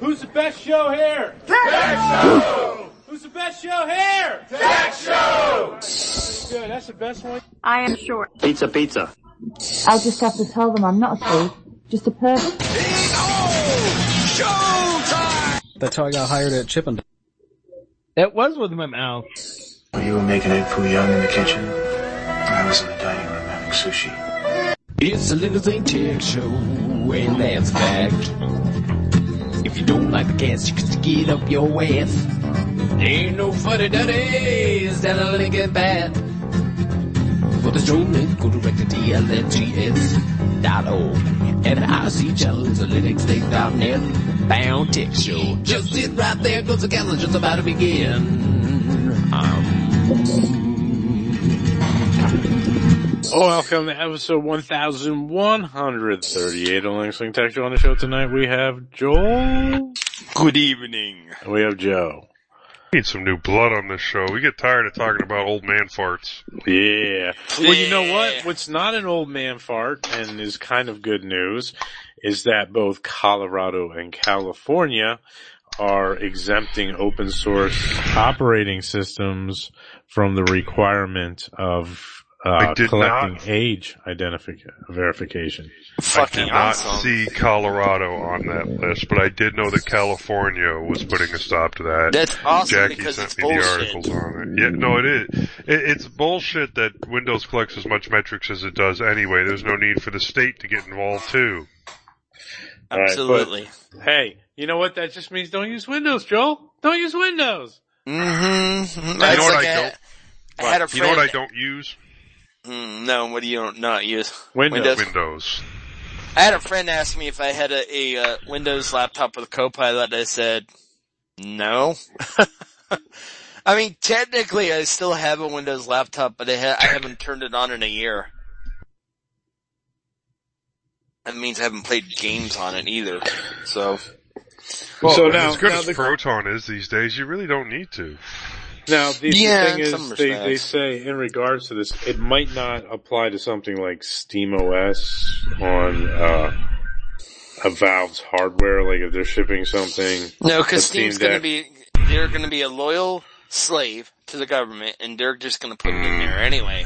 Who's the best show here? Tech Show! Who's the best show here? Tech Show! That's good. That's the best one. I am short. Pizza, pizza. I'll just have to tell them I'm not a slave, just a person. Showtime! That's how I got hired at Chippendale. It was with my mouth. You were making egg foo young in the kitchen. I was in the dining room having sushi. It's a little thing tech show, and that's a fact. If you don't like the cast, you can stick it up your ass. Ain't no funny daddies that'll link it bad. For the show, let's go direct to TLNGS.org. And IC channel is a linuxthing.net. Bound Tech Show. Just sit right there, cause the calendar just about to begin. Welcome to episode 1138 of Linuxthing Tech Show. On the show tonight we have Joel. Good evening. And we have Joe. Need some new blood on this show. We get tired of talking about old man farts. Yeah. Well, you know what? What's not an old man fart and is kind of good news is that both Colorado and California are exempting open source operating systems from the requirement of collecting age verification. Fucking I did not see Colorado on that list, but I did know that California was putting a stop to that. That's awesome. Jackie because sent it's me bullshit. the articles on it. Yeah, no, it is. It's bullshit that Windows collects as much metrics as it does anyway. There's no need for the state to get involved too. Absolutely. Right, but, hey, you know what? That just means don't use Windows, Joel. Don't use Windows. Mm-hmm. You know what I don't? I had a friend. You know what I don't use? No, what do you not use? Windows. I had a friend ask me if I had a Windows laptop with a Copilot. I said, no. I mean, technically I still have a Windows laptop, but I haven't turned it on in a year. That means I haven't played games on it either. So. Well, so now, as good as Proton is these days, you really don't need to. Now, the thing is, they say in regards to this, it might not apply to something like SteamOS on a Valve's hardware, like if they're shipping something. No, because they're going to be a loyal slave to the government, and they're just going to put it in there anyway.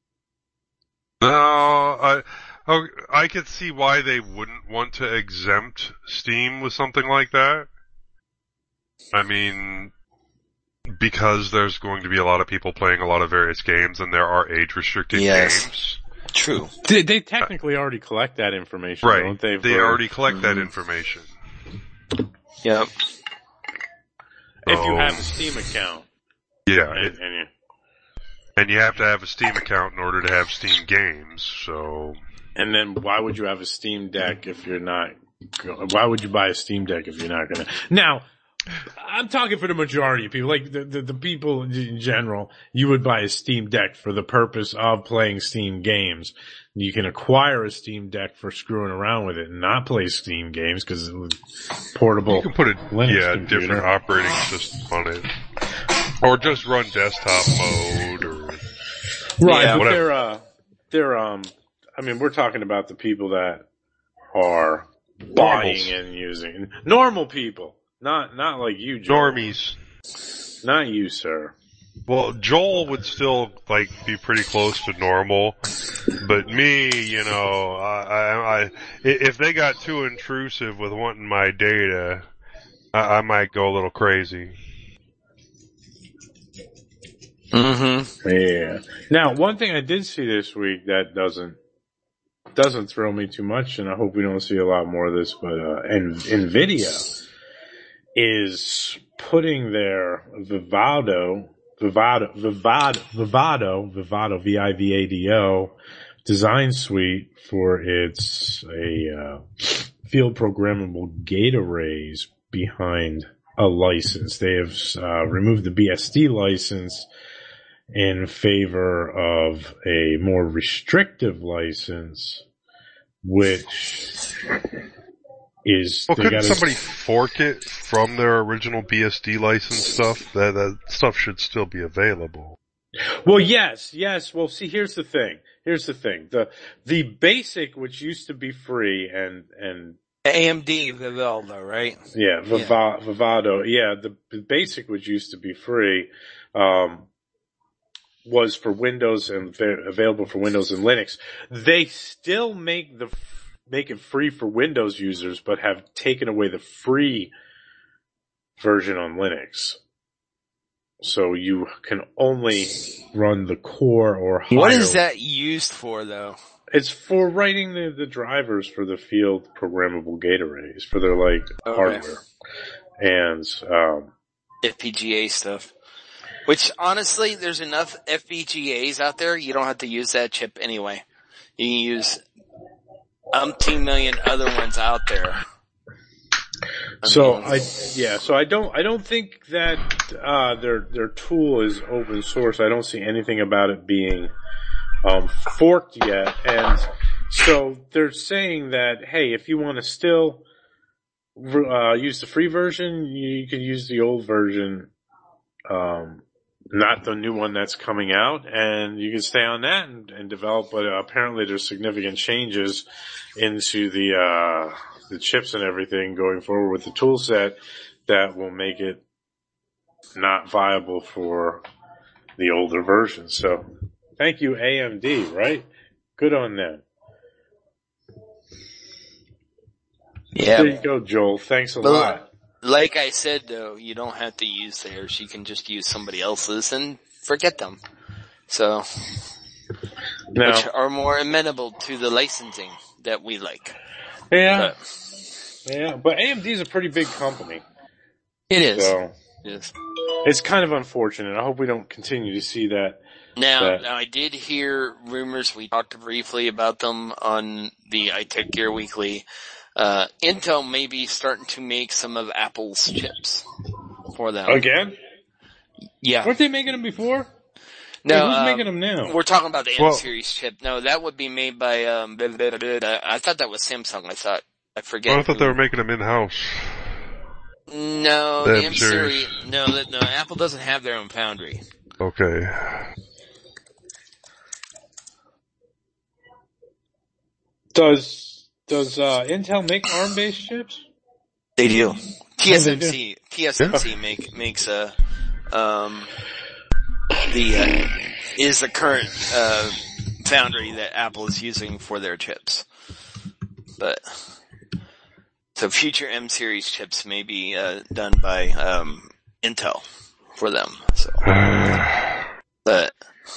No, I could see why they wouldn't want to exempt Steam with something like that. I mean, because there's going to be a lot of people playing a lot of various games, and there are age-restricted games. True. They technically already collect that information, right. Don't they? They already collect that information. Yep. If you have a Steam account. Yeah. And you have to have a Steam account in order to have Steam games, so. And then why would you have a Steam Deck if you're not, why would you buy a Steam Deck if you're not gonna? Now, I'm talking for the majority of people, like the people in general, you would buy a Steam Deck for the purpose of playing Steam games. You can acquire a Steam Deck for screwing around with it and not play Steam games because it's portable. You can put Linux different operating system on it. Or just run desktop mode or. Right, yeah, but whatever. they're I mean, we're talking about the people that are buying and using. Normal people. Not like you, Joel. Normies. Not you, sir. Well, Joel would still, be pretty close to normal. But me, if they got too intrusive with wanting my data, I might go a little crazy. Mm-hmm. Yeah. Now, one thing I did see this week that doesn't throw me too much, and I hope we don't see a lot more of this, but NVIDIA is putting their Vivado, Vivado design suite for its field programmable gate arrays behind a license. They have removed the BSD license in favor of a more restrictive license, which is... Well, couldn't somebody fork it from their original BSD license stuff? That stuff should still be available. Well, yes. Well, see, here's the thing. The basic, which used to be free and AMD Vivado, right? Yeah, Vivado. Yeah, the basic, which used to be free, was for Windows and available for Windows and Linux. They still make it free for Windows users, but have taken away the free version on Linux. So you can only run the core or higher. What is that used for, though? It's for writing the drivers for the field programmable gate arrays for their hardware and FPGA stuff. Which honestly, there's enough FPGAs out there. You don't have to use that chip anyway. You can use umpteen million other ones out there. So I don't think that their tool is open source. I don't see anything about it being forked yet, and so they're saying that, hey, if you want to still use the free version, you can use the old version, not the new one that's coming out, and you can stay on that and develop. But apparently, there's significant changes into the chips and everything going forward with the tool set that will make it not viable for the older version. So. Thank you, AMD, right? Good on them. Yeah. There you go, Joel. Thanks a lot. Like I said, though, you don't have to use theirs. You can just use somebody else's and forget them. So, which are more amenable to the licensing that we like. Yeah. But AMD is a pretty big company. It is. So, yes. It's kind of unfortunate. I hope we don't continue to see that. Now I did hear rumors, we talked briefly about them on the iTech Gear Weekly. Intel may be starting to make some of Apple's chips for them. Again? Yeah. Weren't they making them before? No, who's making them now? We're talking about the M-series chip. No, that would be made by, I thought that was Samsung. I forget. Oh, I thought they were making them in-house. No, the M-series, no, Apple doesn't have their own foundry. Okay. Does Intel make ARM-based chips? They do. TSMC makes is the current foundry that Apple is using for their chips. But so future M-series chips may be done by Intel for them. So, but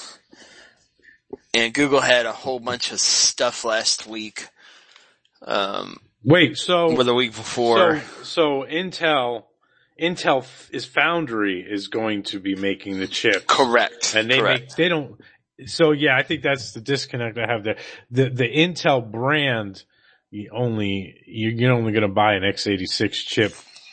and Google had a whole bunch of stuff last week. Wait, so or the week before. So Intel's foundry is going to be making the chip. Correct. And they don't. So yeah, I think that's the disconnect I have there. The Intel brand, you're only going to buy an x86 chip.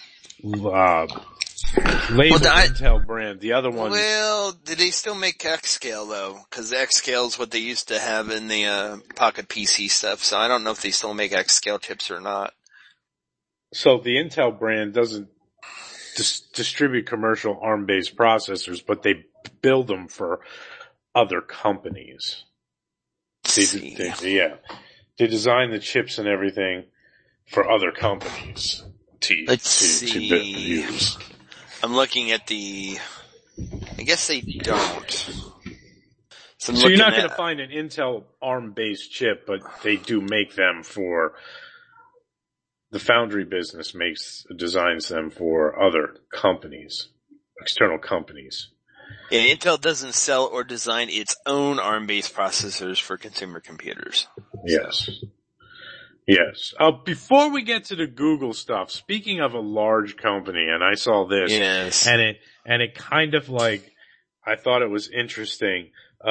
Labeled Intel brand. The other one. Well, do they still make Xscale though? Because the Xscale is what they used to have in the Pocket PC stuff. So I don't know if they still make Xscale chips or not. So the Intel brand doesn't distribute commercial ARM-based processors, but they build them for other companies. They design the chips and everything for other companies to use. I'm looking at I guess they don't. So you're not going to find an Intel ARM-based chip, but they do make them for, the foundry business designs them for other companies, external companies. Yeah, Intel doesn't sell or design its own ARM-based processors for consumer computers. Yes. Yes. Before we get to the Google stuff, speaking of a large company, and I saw this, yes, and it kind of I thought it was interesting.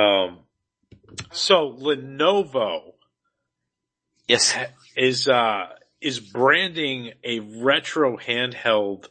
So Lenovo, yes, is branding a retro handheld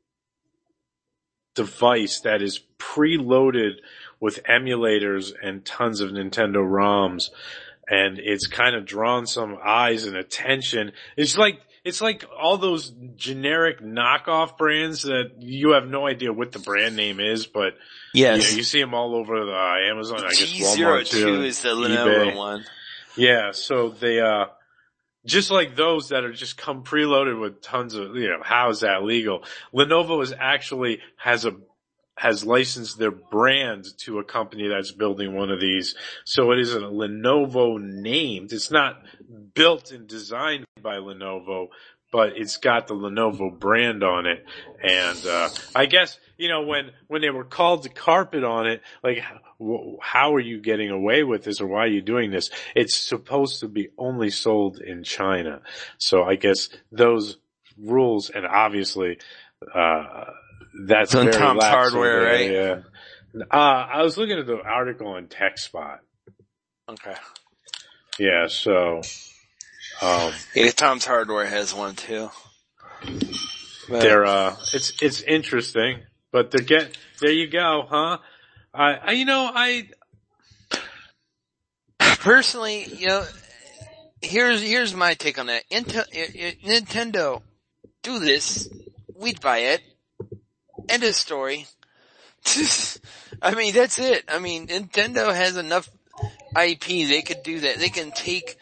device that is preloaded with emulators and tons of Nintendo ROMs. And it's kind of drawn some eyes and attention. It's like all those generic knockoff brands that you have no idea what the brand name is, but yes, you see them all over the Amazon, I guess G02 Walmart too. is the Lenovo one. Yeah, so just like those that are just come preloaded with tons of, how is that legal? Lenovo has licensed their brand to a company that's building one of these. So it isn't Lenovo named. It's not built and designed by Lenovo, but it's got the Lenovo brand on it. And, I guess, when they were called to carpet on it, like, how are you getting away with this or why are you doing this? It's supposed to be only sold in China. So I guess those rules, and obviously, that's on very Tom's lax Hardware, over right? there, yeah. I was looking at the article on TechSpot. Okay. Yeah, so, Yeah, Tom's Hardware has one too. But they're, it's interesting, but there you go, huh? personally, here's my take on that. Nintendo, do this, we'd buy it. End of story. I mean, that's it. I mean, Nintendo has enough IP, they could do that. They can take,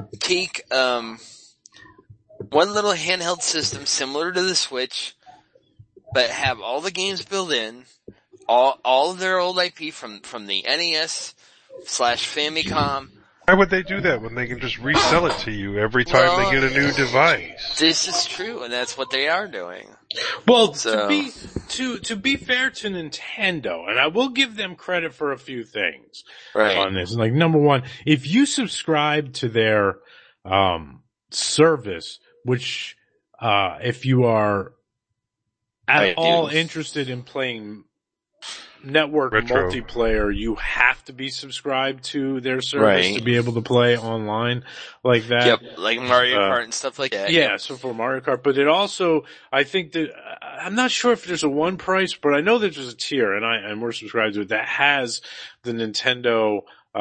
one little handheld system similar to the Switch, but have all the games built in, all of their old IP from the NES/Famicom. Why would they do that when they can just resell it to you every time they get a new device? This is true, and that's what they are doing. Well, So- to be fair to Nintendo, and I will give them credit for a few things Right. on this. Like, number one, if you subscribe to their service, which if you are I at all do. interested in playing network Retro. multiplayer, you have to be subscribed to their service Right. to be able to play online like that. Yep, like Mario Kart and stuff like that. Yeah, so for Mario Kart, but it also, I think that, I'm not sure if there's a one price, but I know that there's a tier, and we're subscribed to it, that has the Nintendo,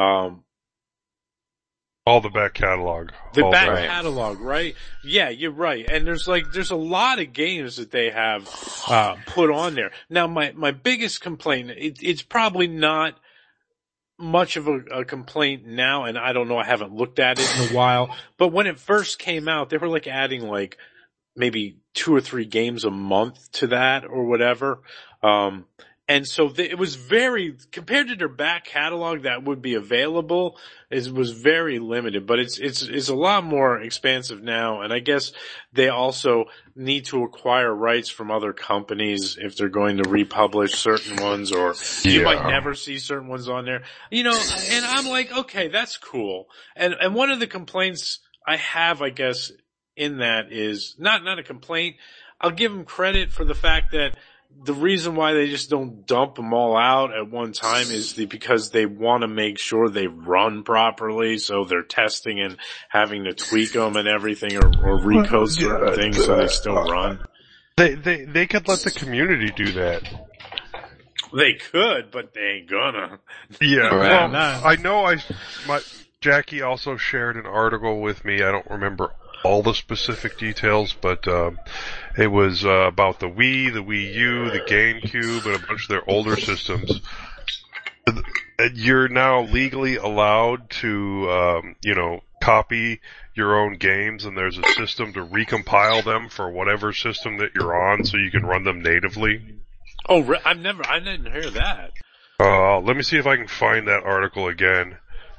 All the back catalog. the All back that. catalog, right? Yeah, you're right. And there's a lot of games that they have, put on there. Now, my biggest complaint, it's probably not much of a complaint now, and I don't know, I haven't looked at it in a while, but when it first came out, they were like adding like maybe 2 or 3 games a month to that or whatever. And so it was compared to their back catalog that would be available, it was very limited, but it's a lot more expansive now. And I guess they also need to acquire rights from other companies if they're going to republish certain ones, or you might never see certain ones on there, and I'm like, okay, that's cool. And one of the complaints I have, I guess, in that is not a complaint. I'll give them credit for the fact that the reason why they just don't dump them all out at one time is because they want to make sure they run properly, so they're testing and having to tweak them and everything, or recode certain things so they still run. They could let the community do that. They could, but they ain't gonna. Yeah, Right. well, I know Jackie also shared an article with me. I don't remember all the specific details, but it was about the Wii, the Wii U, the GameCube, and a bunch of their older systems. You're now legally allowed to, copy your own games, and there's a system to recompile them for whatever system that you're on, so you can run them natively. Oh, I didn't hear that. Let me see if I can find that article again.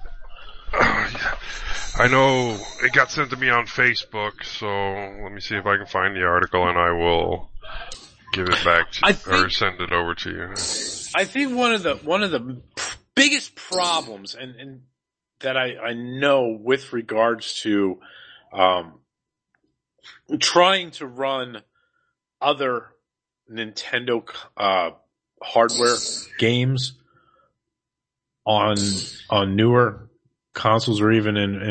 I know it got sent to me on Facebook, so let me see if I can find the article, and I will give it back to or send it over to you. I think one of the biggest problems, and that I know with regards to trying to run other Nintendo hardware games on newer consoles, or even in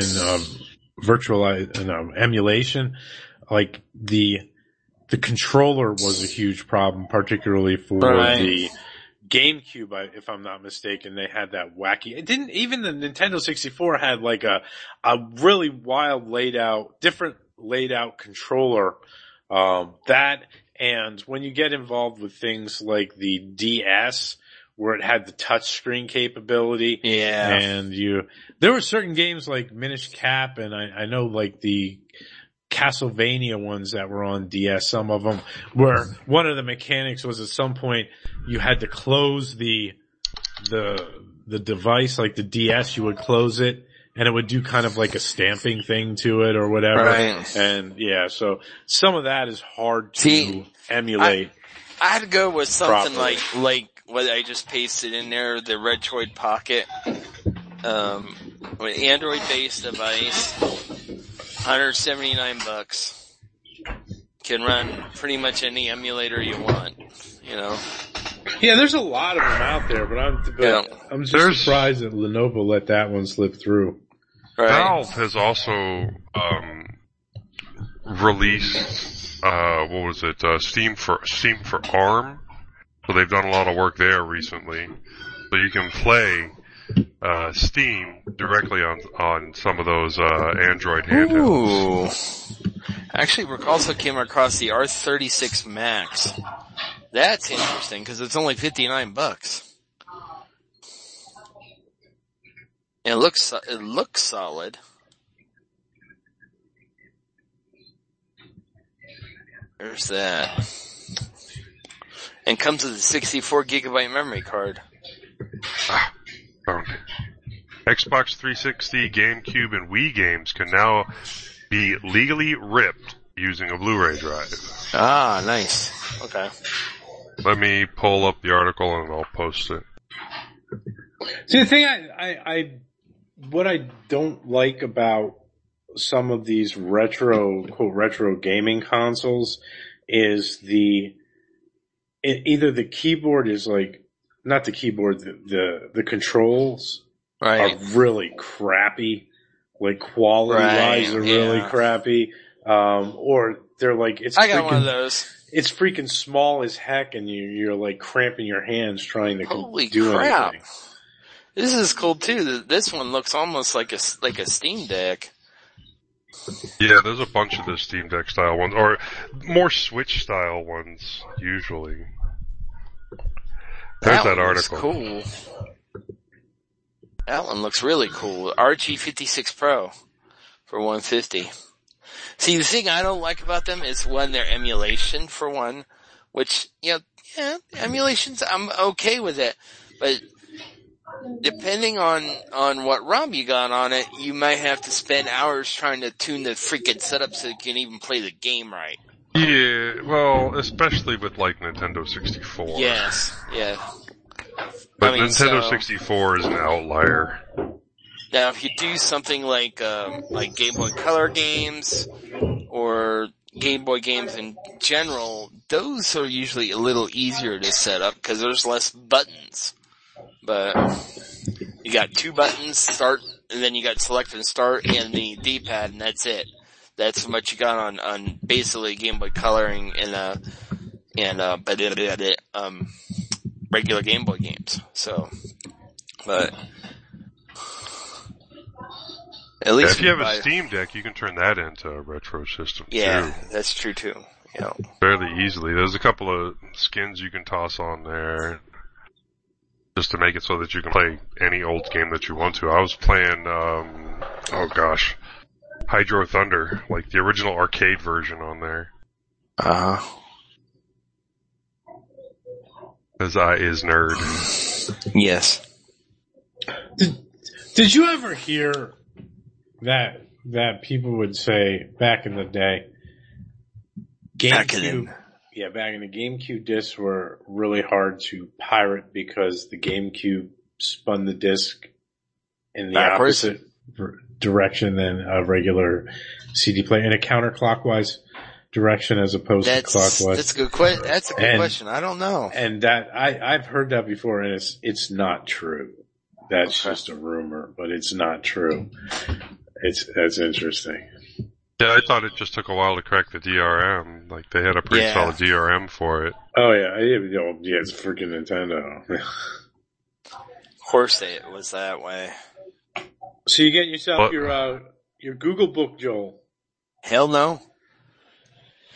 emulation, like the controller was a huge problem, particularly for the GameCube, if I'm not mistaken. They had that wacky. It didn't even the Nintendo 64 had like a really wild different laid out controller. That, and when you get involved with things like the DS, where it had the touch screen capability. Yeah. And there were certain games like Minish Cap, and I know like the Castlevania ones that were on DS, some of them, where one of the mechanics was at some point you had to close the device, like the DS, you would close it, and it would do kind of like a stamping thing to it or whatever. Right. And yeah, so some of that is hard to emulate. I had to go with something properly. like what I just pasted in there, the Retroid Pocket. With Android-based device, $179. Can run pretty much any emulator you want, you know. Yeah, there's a lot of them out there, but I'm just surprised that Lenovo let that one slip through. Right. Valve has also released what was it? Steam for ARM. So they've done a lot of work there recently. So you can play Steam directly on some of those Android handhelds. Ooh. Actually, we also came across the R36 Max. That's interesting because it's only $59. And it looks solid. There's that. And comes with a 64 gigabyte memory card. Found it. Xbox 360, GameCube, and Wii games can now be legally ripped using a Blu-ray drive. Ah, nice. Okay. Let me pull up the article and I'll post it. See, the thing what I don't like about some of these quote retro gaming consoles is either the keyboard is like, not the keyboard, the controls Right. are really crappy, like quality wise are really crappy, or they're like, I got one of those. It's freaking small as heck and you're like cramping your hands trying to Holy do crap. anything. This is cool too. This one looks almost like a Steam Deck. Yeah, there's a bunch of the Steam Deck style ones, or more Switch style ones, usually. There's that one looks article. Cool. That one looks really cool. RG56 Pro for $150. See, the thing I don't like about them is their emulation for one, which, emulations, I'm okay with it, but depending on what ROM you got on it, you might have to spend hours trying to tune the freaking setup so you can even play the game right. Yeah, well, especially with like Nintendo 64. Yes, yeah. But Nintendo 64 is an outlier. Now, if you do something like Game Boy Color games or Game Boy games in general, those are usually a little easier to set up because there's less buttons. But you got 2 buttons, start, and then you got select and start and the D-pad, and that's it. That's what you got on basically Game Boy Coloring and regular Game Boy games. So, but at least if you have a Steam Deck, you can turn that into a retro system too. Yeah, that's true too. Yeah. Fairly easily. There's a couple of skins you can toss on there just to make it so that you can play any old game that you want to. I was playing, Hydro Thunder, like the original arcade version on there. Because I is nerd. Yes. Did you ever hear that people would say back in the day, GameCube, back in the GameCube discs were really hard to pirate because the GameCube spun the disc in the opposite direction than a regular CD player, in a counterclockwise direction as opposed to clockwise. That's a good question. That's a good question. I don't know. And that I've heard that before, and it's not true. That's just a rumor, but it's not true. That's interesting. Yeah, I thought it just took a while to crack the DRM. Like, they had a pretty solid DRM for it. Oh, yeah. Yeah, it's freaking Nintendo. Of course it was that way. So you get yourself your Google Book, Joel. Hell no.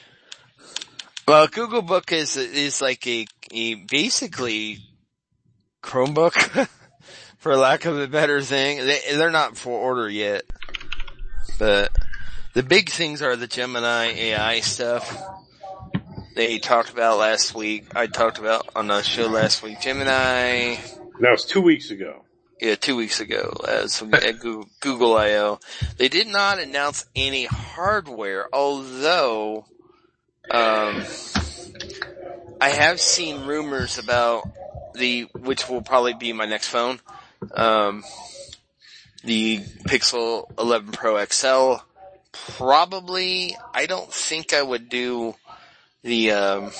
Well, Google Book is like a basically Chromebook, for lack of a better thing. They're not for order yet, but the big things are the Gemini AI stuff. They talked about last week. I talked about on the show last week. Gemini. That was 2 weeks ago. Yeah, 2 weeks ago at Google I.O. They did not announce any hardware, although, I have seen rumors about which will probably be my next phone, the Pixel 11 Pro XL. Probably, I don't think I would do the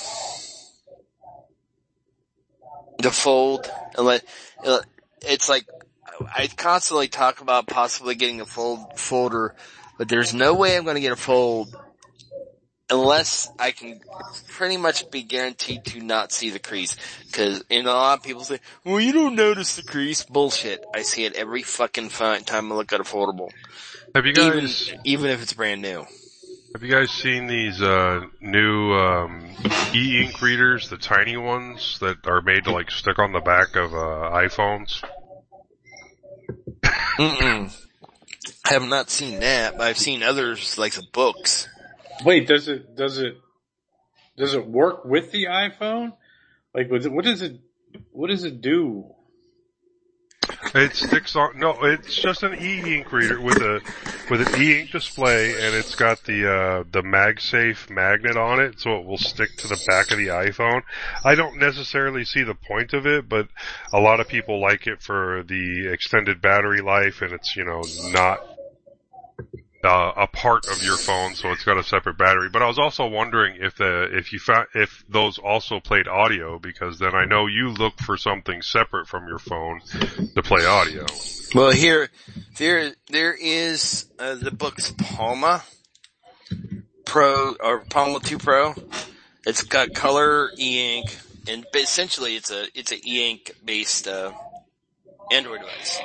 Fold, unless, it's like, I constantly talk about possibly getting a folder, but there's no way I'm going to get a Fold unless I can pretty much be guaranteed to not see the crease. Cause, a lot of people say, well, you don't notice the crease. Bullshit. I see it every fucking time I look at a foldable. Have you guys, even if it's brand new. have you guys seen these, new, e-ink readers, the tiny ones that are made to like stick on the back of, iPhones? I have not seen that, but I've seen others like the books. Wait, does it work with the iPhone? Like, what does it do? It sticks on. No, it's just an e-ink reader with an e-ink display, and it's got the MagSafe magnet on it, so it will stick to the back of the iPhone. I don't necessarily see the point of it, but a lot of people like it for the extended battery life, and it's not a part of your phone, so it's got a separate battery. But I was also wondering if those also played audio, because then I know you look for something separate from your phone to play audio. Well, there is the book's Palma Pro or Palma 2 Pro. It's got color e-ink, and essentially it's a e-ink based Android device.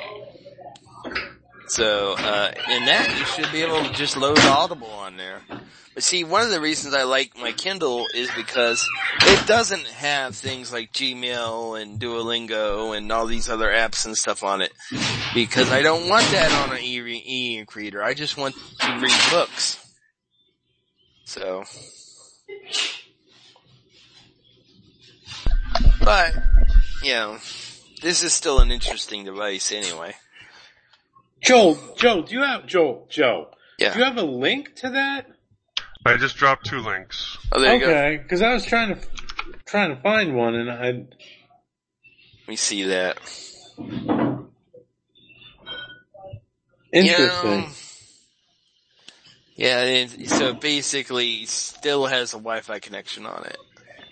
So, in that, you should be able to just load Audible on there. But see, one of the reasons I like my Kindle is because it doesn't have things like Gmail and Duolingo and all these other apps and stuff on it. Because I don't want that on an e-ink reader. I just want to read books. So. But, this is still an interesting device anyway. Joe, do you have Yeah. Do you have a link to that? I just dropped 2 links. Oh, there you go. Okay, because I was trying to find one, and Let me see that. Interesting. So basically, it still has a Wi-Fi connection on it.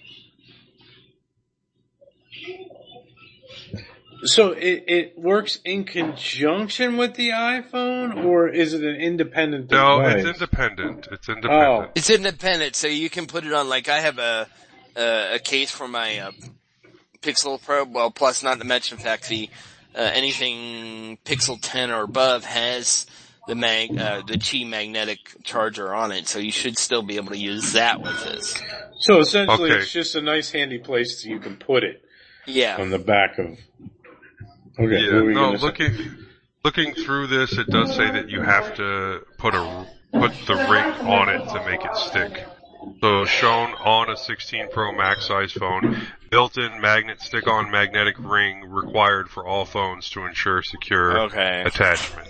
So it works in conjunction with the iPhone, or is it an independent device? No, it's independent. It's independent. It's independent, so you can put it on, like, I have a case for my, Pixel Pro, well, plus not to mention the fact anything Pixel 10 or above has the Qi magnetic charger on it, so you should still be able to use that with this. So essentially Okay. it's just a nice handy place you can put it. Yeah. On the back of... Okay. Yeah, no, looking through this, it does say that you have to put the ring on it to make it stick. So shown on a 16 Pro Max size phone, built-in magnet stick-on magnetic ring required for all phones to ensure secure attachment.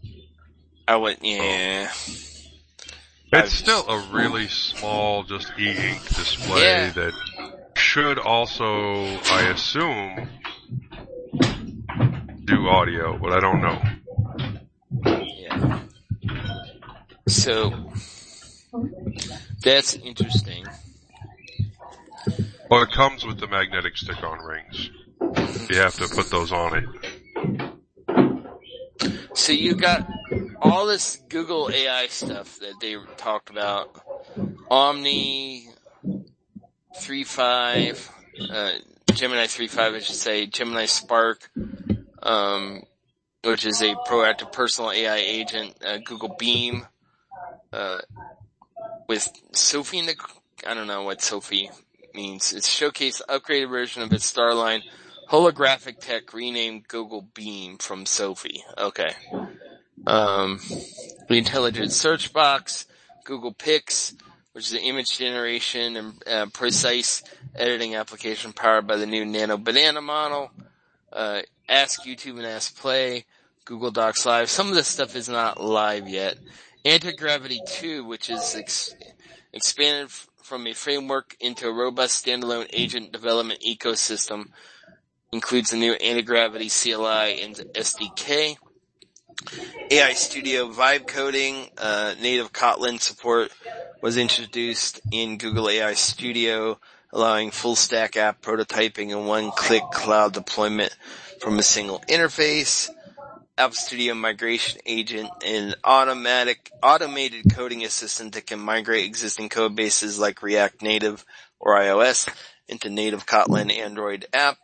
It's still a really small, just e-ink display that should also, I assume, do audio, but I don't know. Yeah. So, that's interesting. Well, it comes with the magnetic stick-on rings. You have to put those on it. So you got all this Google AI stuff that they talked about. Omni 3.5, Gemini 3.5, I should say, Gemini Spark, which is a proactive personal AI agent, Google Beam, with Sophie I don't know what Sophie means. It's showcased upgraded version of its Starline Holographic tech renamed Google Beam from Sophie. Okay. The intelligent search box, Google Pix, which is an image generation and precise editing application powered by the new Nano Banana model. Ask YouTube and Ask Play, Google Docs Live. Some of this stuff is not live yet. Anti-Gravity 2, which is expanded from a framework into a robust standalone agent development ecosystem, includes the new Anti-Gravity CLI and SDK. AI Studio Vibe coding, native Kotlin support was introduced in Google AI Studio, allowing full stack app prototyping and one-click cloud deployment from a single interface. App Studio Migration Agent, an automated coding assistant that can migrate existing code bases like React Native or iOS into native Kotlin Android app.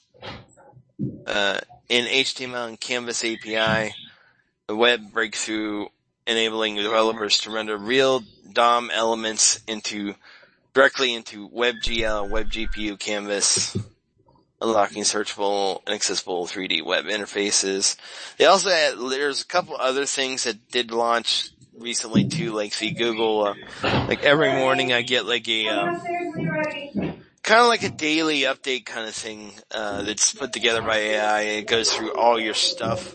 An HTML and Canvas API, a web breakthrough enabling developers to render real DOM elements directly into WebGL, WebGPU, Canvas, unlocking searchable and accessible 3D web interfaces. They also there's a couple other things that did launch recently too, like the Google, like every morning I get like a, kind of like a daily update kind of thing, that's put together by AI. It goes through all your stuff,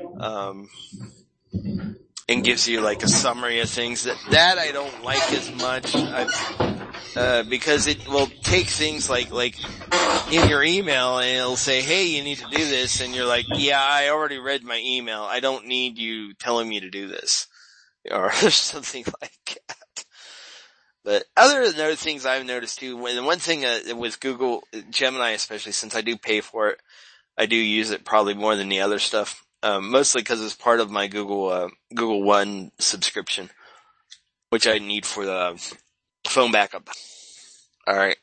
and gives you like a summary of things that I don't like as much. Because it will take things like in your email and it'll say, hey, you need to do this, and you're like, yeah, I already read my email. I don't need you telling me to do this. Or something like that. But other things I've noticed too, one thing with Google Gemini especially, since I do pay for it, I do use it probably more than the other stuff. Mostly because it's part of my Google One subscription, which I need for the phone backup. Alright,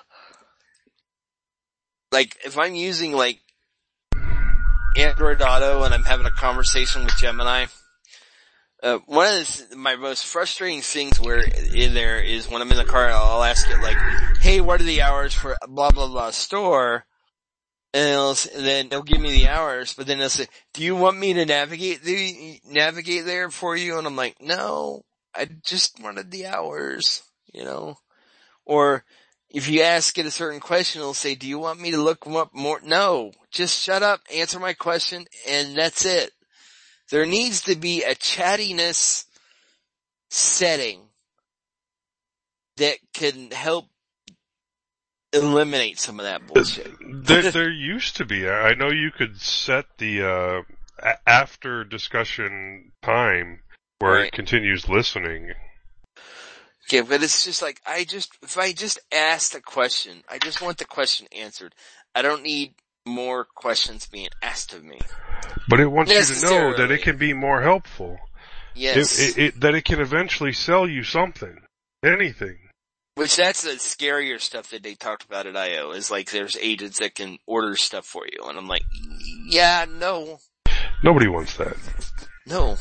like, if I'm using, like, Android Auto and I'm having a conversation with Gemini, one of my most frustrating things in there is when I'm in the car, I'll ask it, like, hey, what are the hours for blah, blah, blah store? And then they'll give me the hours, but then they'll say, do you want me to navigate there for you? And I'm like, no, I just wanted the hours, you know? Or if you ask it a certain question, it'll say, do you want me to look up more? No, just shut up, answer my question, and that's it. There needs to be a chattiness setting that can help eliminate some of that bullshit. There used to be. I know you could set the after discussion time where it continues listening. Okay, but it's just like, if I just asked a question, I just want the question answered. I don't need more questions being asked of me. But it wants you to know that it can be more helpful. Yes. That it can eventually sell you something. Anything. Which that's the scarier stuff that they talked about at I.O. is like there's agents that can order stuff for you. And I'm like, yeah, no. Nobody wants that. No.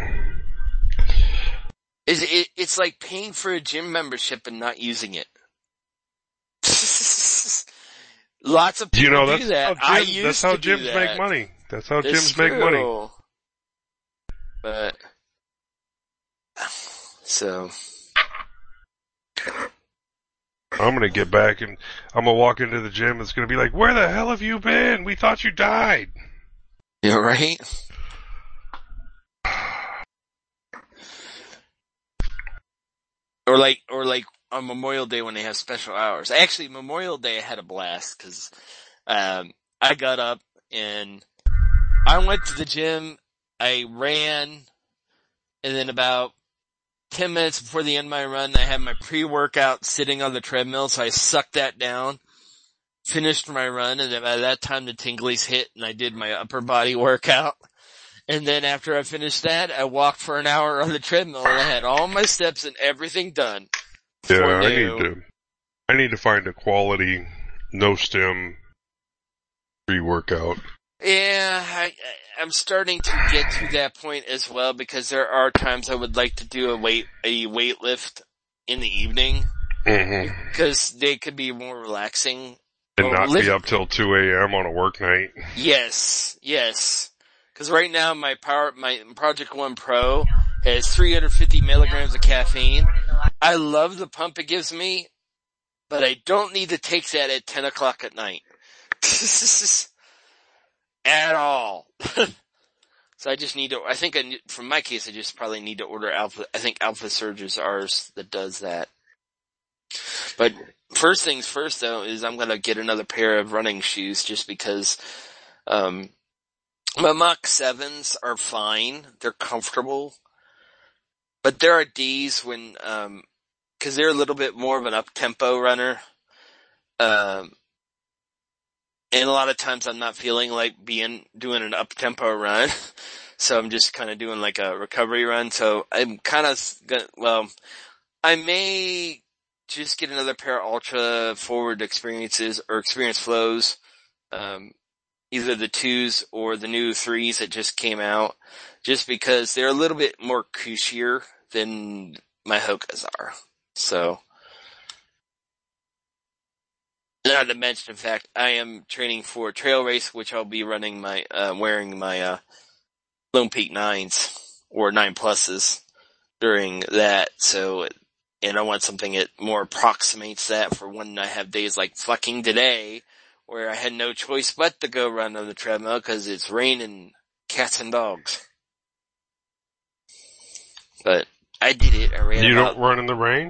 It's like paying for a gym membership and not using it. Lots of people do that. That's how gyms make money. That's how gyms make money. But, so. I'm gonna get back and I'm gonna walk into the gym. It's gonna be like, where the hell have you been? We thought you died. Yeah, right? Or like on Memorial Day when they have special hours. Actually, Memorial Day I had a blast because, I got up and I went to the gym, I ran, and then about 10 minutes before the end of my run, I had my pre-workout sitting on the treadmill, so I sucked that down, finished my run, and then by that time the tinglies hit and I did my upper body workout. And then after I finished that, I walked for an hour on the treadmill and I had all my steps and everything done. Yeah, I need to find a quality, no stem pre-workout. Yeah, I'm starting to get to that point as well because there are times I would like to do a weight lift in the evening. Mm-hmm. Because they could be more relaxing. And not be up till 2 a.m. on a work night. Yes. Cause right now my Project One Pro has 350 milligrams of caffeine. I love the pump it gives me, but I don't need to take that at 10 o'clock at night. At all. So I just need to, from my case, I just probably need to order Alpha. I think Alpha Surge is ours that does that. But first things first though is I'm gonna get another pair of running shoes just because, my Mach 7s are fine. They're comfortable. But there are days when, cause they're a little bit more of an up-tempo runner. And a lot of times I'm not feeling like doing an up-tempo run. So I'm just kind of doing like a recovery run. So I'm kind of I may just get another pair of Ultra Forward Experiences or Experience Flows. Either the 2s or the new 3s that just came out. Just because they're a little bit more cushier than my Hokas are. So. Not to mention the fact I am training for a trail race, which I'll be running wearing my, Lone Peak 9s or 9 pluses during that. So, and I want something that more approximates that for when I have days like fucking today where I had no choice but to go run on the treadmill because it's raining cats and dogs. But I did it. I ran. You don't run in the rain?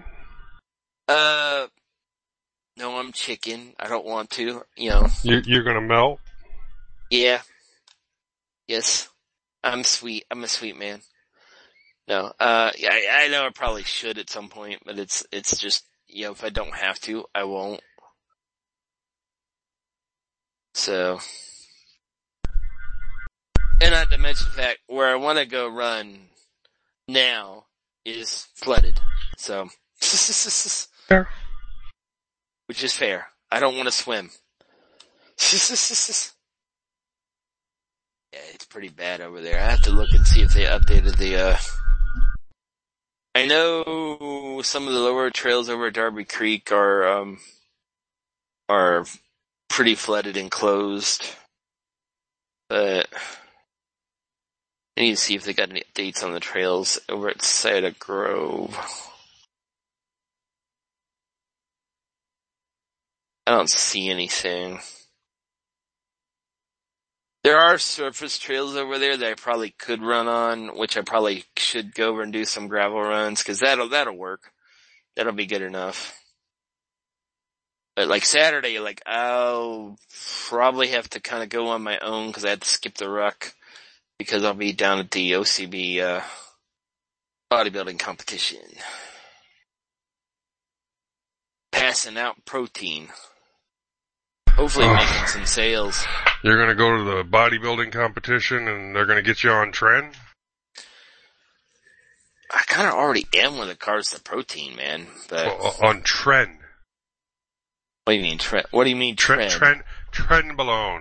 No, I'm chicken. I don't want to, You're gonna melt? Yeah. Yes. I'm sweet. I'm a sweet man. No, I know I probably should at some point, but it's just, if I don't have to, I won't. So. And not to mention the fact, where I want to go run now is flooded. So. Fair. Which is fair. I don't want to swim. Yeah, it's pretty bad over there. I have to look and see if they updated the, I know some of the lower trails over at Darby Creek are pretty flooded and closed. But I need to see if they got any updates on the trails over at Cider Grove. I don't see anything. There are surface trails over there that I probably could run on, which I probably should go over and do some gravel runs, cause that'll work. That'll be good enough. But like Saturday, I'll probably have to kinda go on my own cause I had to skip the ruck because I'll be down at the OCB, bodybuilding competition. Passing out protein. Hopefully making some sales. You're gonna go to the bodybuilding competition and they're gonna get you on trend? I kinda already am when it comes to protein, man. But on trend. What do you mean trend? What do you mean trend? Trenbolone.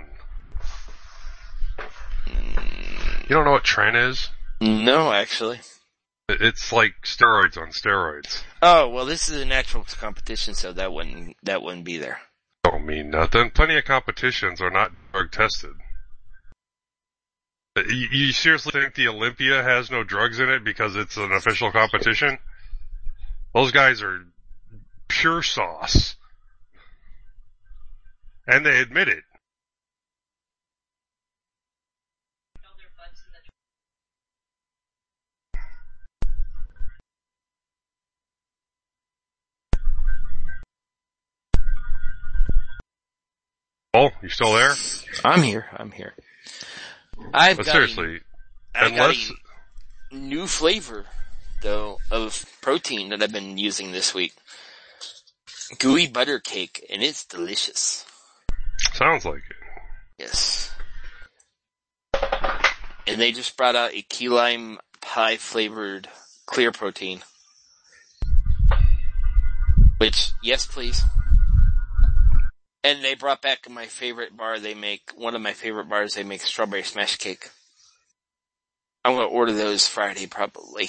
You don't know what tren is? No, actually. It's like steroids on steroids. Oh, well this is an actual competition, so that wouldn't be there. Don't mean nothing. Plenty of competitions are not drug tested. You seriously think the Olympia has no drugs in it because it's an official competition? Those guys are pure sauce. And they admit it. Oh, you still there? I'm here. I've got a new flavor, though, of protein that I've been using this week. Gooey butter cake, and it's delicious. Sounds like it. Yes. And they just brought out a key lime pie flavored clear protein. Which, yes please. And they brought back my favorite bar they make, one of my favorite bars they make, strawberry smash cake. I'm gonna order those Friday probably.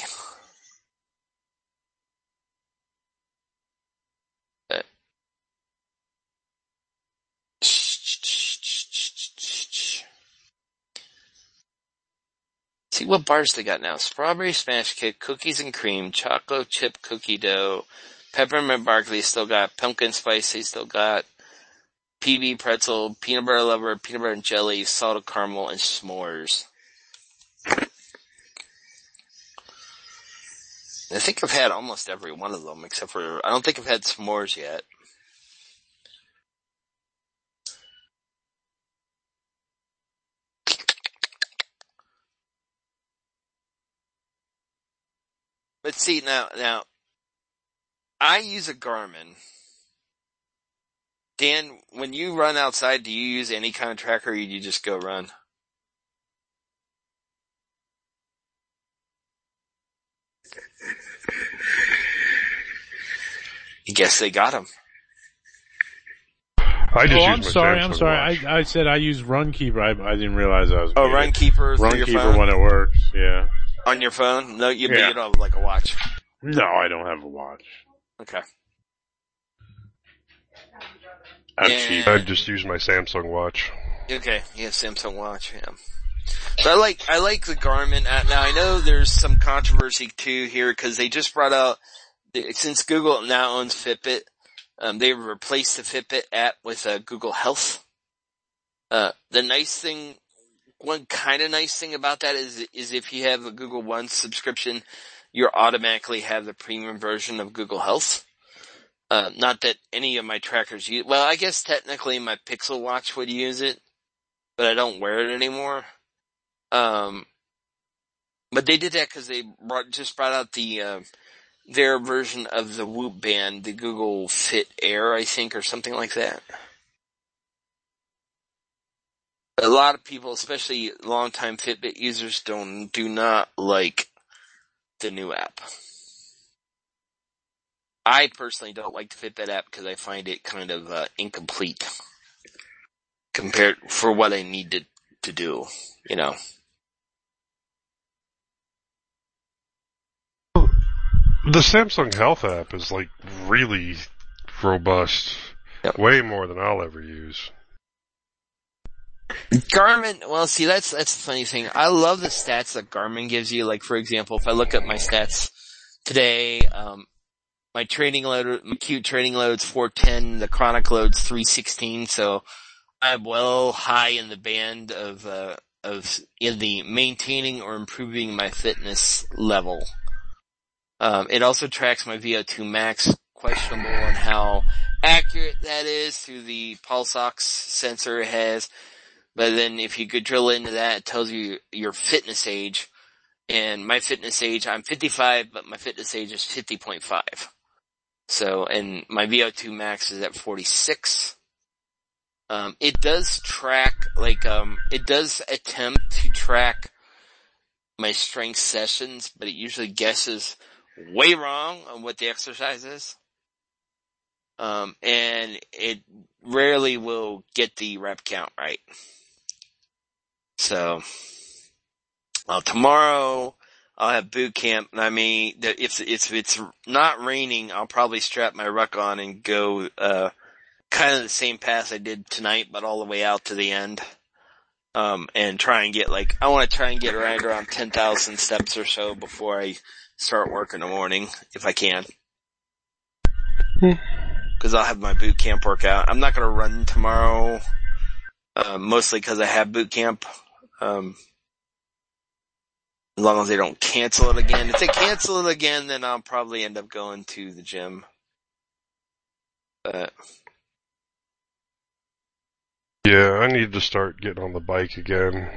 But See what bars they got now. Strawberry smash cake, cookies and cream, chocolate chip cookie dough, peppermint barkley still got, pumpkin spice they still got, PB pretzel, peanut butter lover, peanut butter and jelly, salted caramel, and s'mores. I think I've had almost every one of them, except for, I don't think I've had s'mores yet. But see, now, I use a Garmin. Dan, when you run outside, do you use any kind of tracker or do you just go run? I guess they got him. I'm sorry. I said I use Runkeeper. I didn't realize I was. Oh, Runkeeper through your phone? Runkeeper when it works, yeah. On your phone? No, you don't have like a watch. No, I don't have a watch. Okay. I'm cheap. I just use my Samsung watch. Okay, you have Samsung watch, yeah. So I like the Garmin. Now I know there's some controversy too here because they just brought out, since Google now owns Fitbit, they replaced the Fitbit app with Google Health. The nice thing, one kind of nice thing about that is if you have a Google One subscription, you automatically have the premium version of Google Health. Not that any of my trackers use, well, I guess technically my Pixel Watch would use it, but I don't wear it anymore. But they did that because they just brought out their version of the Whoop band, the Google Fit Air, I think, or something like that. A lot of people, especially longtime Fitbit users, do not like the new app. I personally don't like the Fitbit app because I find it kind of incomplete compared for what I need to do, you know. The Samsung Health app is like really robust. Yep. Way more than I'll ever use. Garmin, well, see, that's the funny thing. I love the stats that Garmin gives you. Like, for example, if I look at my stats today, my training load, my acute training load's 410, the chronic load's 316, so I'm well high in the band of in the maintaining or improving my fitness level. It also tracks my VO2 max, questionable on how accurate that is through the pulse ox sensor it has. But then if you could drill into that, it tells you your fitness age. And my fitness age, I'm 55, but my fitness age is 50.5. So, and my VO2 max is at 46. It does track, it does attempt to track my strength sessions, but it usually guesses way wrong on what the exercise is. And it rarely will get the rep count right. So, tomorrow I'll have boot camp, and I mean, if it's not raining, I'll probably strap my ruck on and go, kind of the same path I did tonight, but all the way out to the end. And try and get I want to try and get right around 10,000 steps or so before I start work in the morning, if I can. Cause I'll have my boot camp workout. I'm not gonna run tomorrow, mostly cause I have boot camp. As long as they don't cancel it again. If they cancel it again, then I'll probably end up going to the gym. But yeah, I need to start getting on the bike again.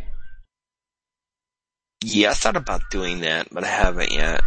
yeah, I thought about doing that, but I haven't yet.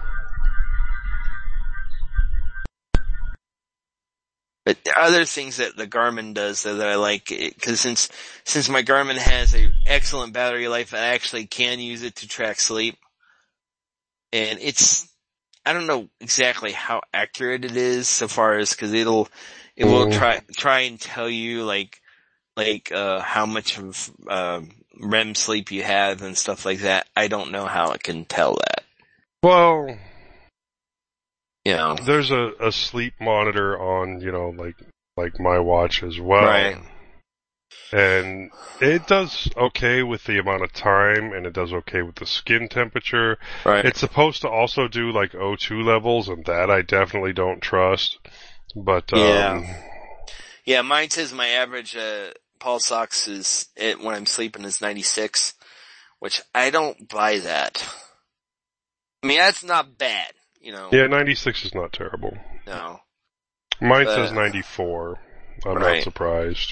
But other things that the Garmin does that I like, because since my Garmin has a excellent battery life, I actually can use it to track sleep. And I don't know exactly how accurate it is so far as, cause it will try and tell you how much of, REM sleep you have and stuff like that. I don't know how it can tell that. Well, You know. there's a sleep monitor on, like my watch as well. Right. And it does okay with the amount of time, and it does okay with the skin temperature. Right. It's supposed to also do like O2 levels, and that I definitely don't trust. But yeah, mine says my average pulse ox when I'm sleeping is 96, which I don't buy that. I mean, that's not bad, you know. yeah, 96 is not terrible. No. Mine says 94. I'm Right. not surprised.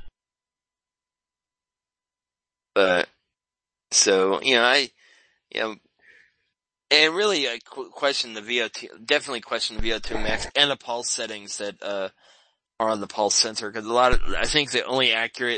But, so, and really I question the VO2, definitely question the VO2 max and the pulse settings that, are on the pulse sensor, because I think the only accurate,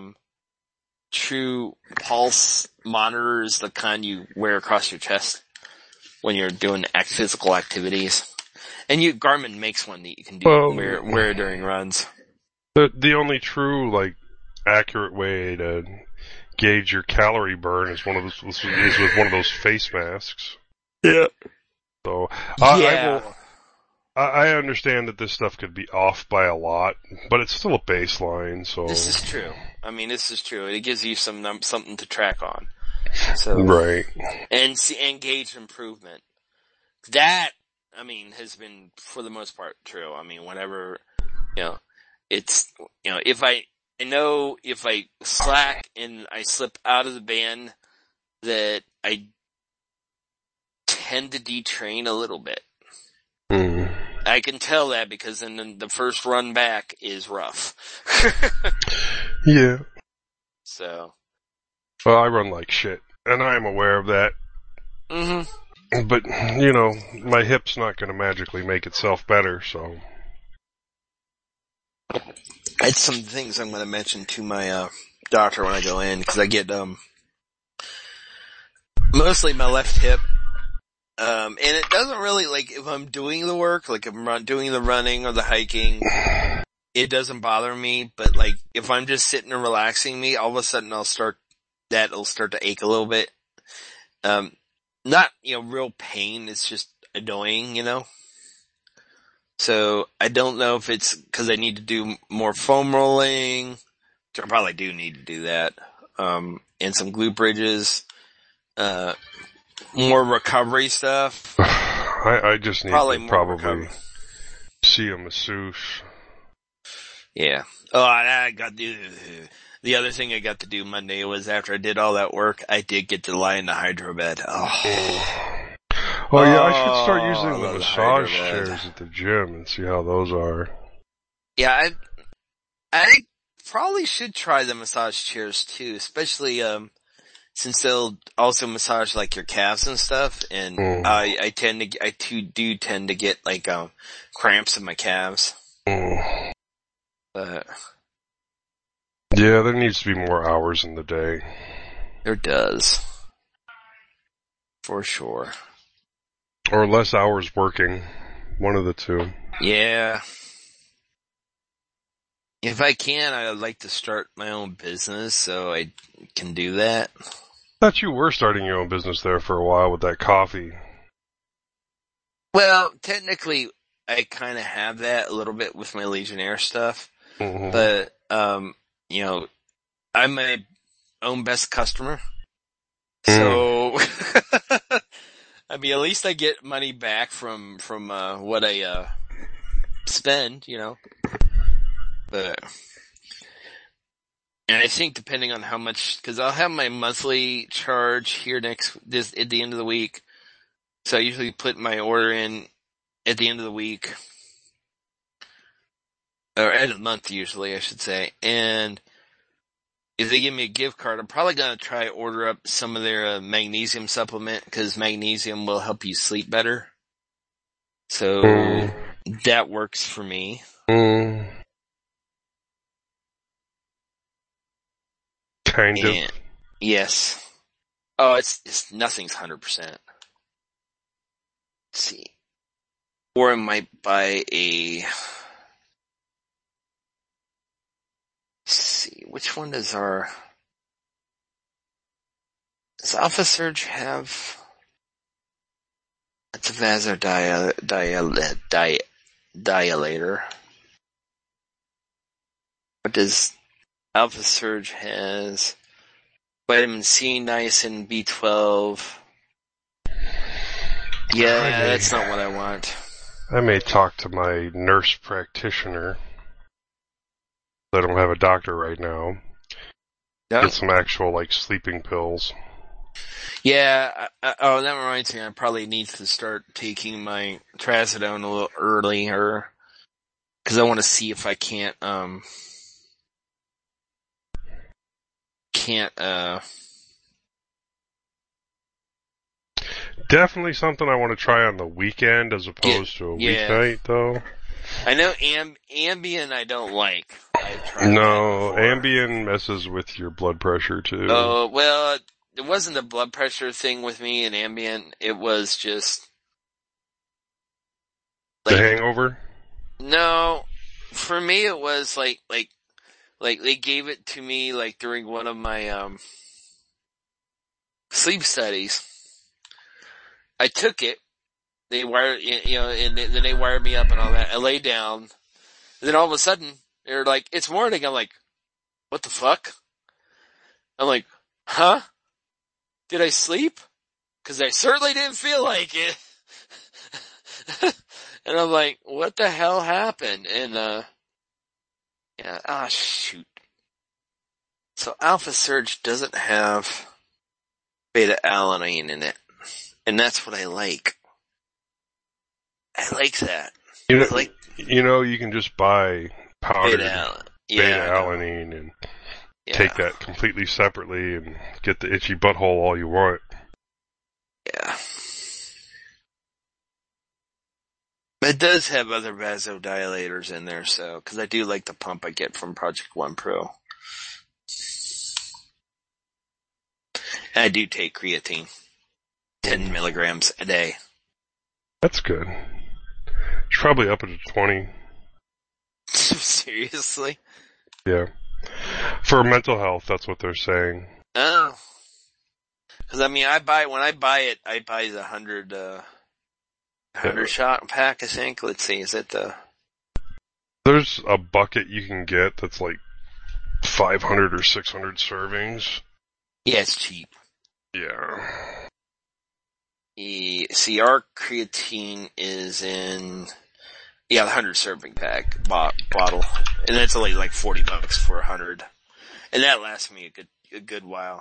true pulse monitor is the kind you wear across your chest when you're doing physical activities. And Garmin makes one that you can wear during runs. The only true, like, accurate way to gauge your calorie burn is with one of those face masks. Yeah. So, Yeah. I understand that this stuff could be off by a lot, but it's still a baseline, so. This is true. I mean, this is true. It gives you something to track on. So. Right. And gauge improvement. That, I mean, has been, for the most part, true. I mean, whenever, if I slack and I slip out of the band, that I tend to detrain a little bit. Mm. I can tell that because then the first run back is rough. Yeah. So. Well, I run like shit, and I am aware of that. Mm-hmm. But, my hip's not going to magically make itself better, so. It's some things I'm going to mention to my doctor when I go in, because I get mostly my left hip, and it doesn't really, like, if I'm doing the work, like if I'm doing the running or the hiking, it doesn't bother me. But like if I'm just sitting and relaxing me, all of a sudden it'll start to ache a little bit. Not real pain. It's just annoying, So I don't know if it's because I need to do more foam rolling, which I probably do need to do that, and some glute bridges, more recovery stuff. I just need to probably see a masseuse. Yeah. Oh, I got the other thing I got to do Monday was after I did all that work, I did get to lie in the hydro bed. Oh yeah, I should start using the massage chairs at the gym and see how those are. Yeah, I probably should try the massage chairs too, especially since they'll also massage like your calves and stuff. And I do tend to get like cramps in my calves. But yeah, there needs to be more hours in the day. There does, for sure. Or less hours working. One of the two. Yeah. If I can, I'd like to start my own business so I can do that. I thought you were starting your own business there for a while with that coffee. Well, technically, I kind of have that a little bit with my Legionnaire stuff. Mm-hmm. But, I'm my own best customer. So, I mean, at least I get money back from what I, spend, But, and I think depending on how much, cause I'll have my monthly charge here at the end of the week. So I usually put my order in at the end of the week. Or end of the month usually, I should say. And if they give me a gift card, I'm probably going to try to order up some of their magnesium supplement, because magnesium will help you sleep better. So that works for me. Kind of. Yes. Oh, it's nothing's 100%. Let's see. Or I might buy let's see, which one does Alpha Surge have? It's a vasodilator. What does Alpha Surge has vitamin C, niacin, B12. Yeah, that's not what I want. I may talk to my nurse practitioner. I don't have a doctor right now. Yeah. Get some actual, like, sleeping pills. Yeah, oh, that reminds me, I probably need to start taking my trazodone a little earlier, because I want to see if I can't, Definitely something I want to try on the weekend as opposed to a weeknight, though. I know Ambien I don't like. I've tried No, that before. Ambien messes with your blood pressure, too. Oh, well, it wasn't the blood pressure thing with me and Ambien, it was just... the hangover? No, for me it was like they gave it to me like during one of my sleep studies. I took it. They wired, and then they wired me up and all that. I lay down, and then all of a sudden they're like, "It's morning." I'm like, "What the fuck?" I'm like, "Huh? Did I sleep?" Because I certainly didn't feel like it. And I'm like, "What the hell happened?" And shoot. So Alpha Surge doesn't have beta alanine in it. And that's what I like. I like that. You can just buy powdered beta alanine and take that completely separately and get the itchy butthole all you want. Yeah. But it does have other vasodilators in there, so, cause I do like the pump I get from Project One Pro. And I do take creatine. 10 milligrams a day. That's good. It's probably up to 20. Seriously? Yeah. For mental health, that's what they're saying. Oh. Cause when I buy it, I buy the 100 shot pack, I think. Let's see, is it There's a bucket you can get that's like 500 or 600 servings. Yeah, it's cheap. Yeah. See, our creatine is in, the 100 serving pack bottle. And that's only like $40 for 100. And that lasts me a good while.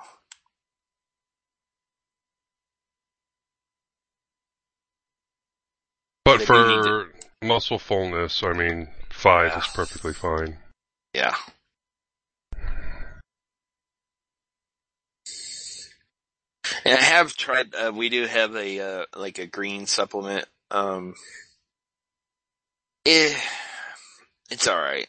But for muscle fullness, 5 is perfectly fine. Yeah. And I have tried, we do have a green supplement. It's alright.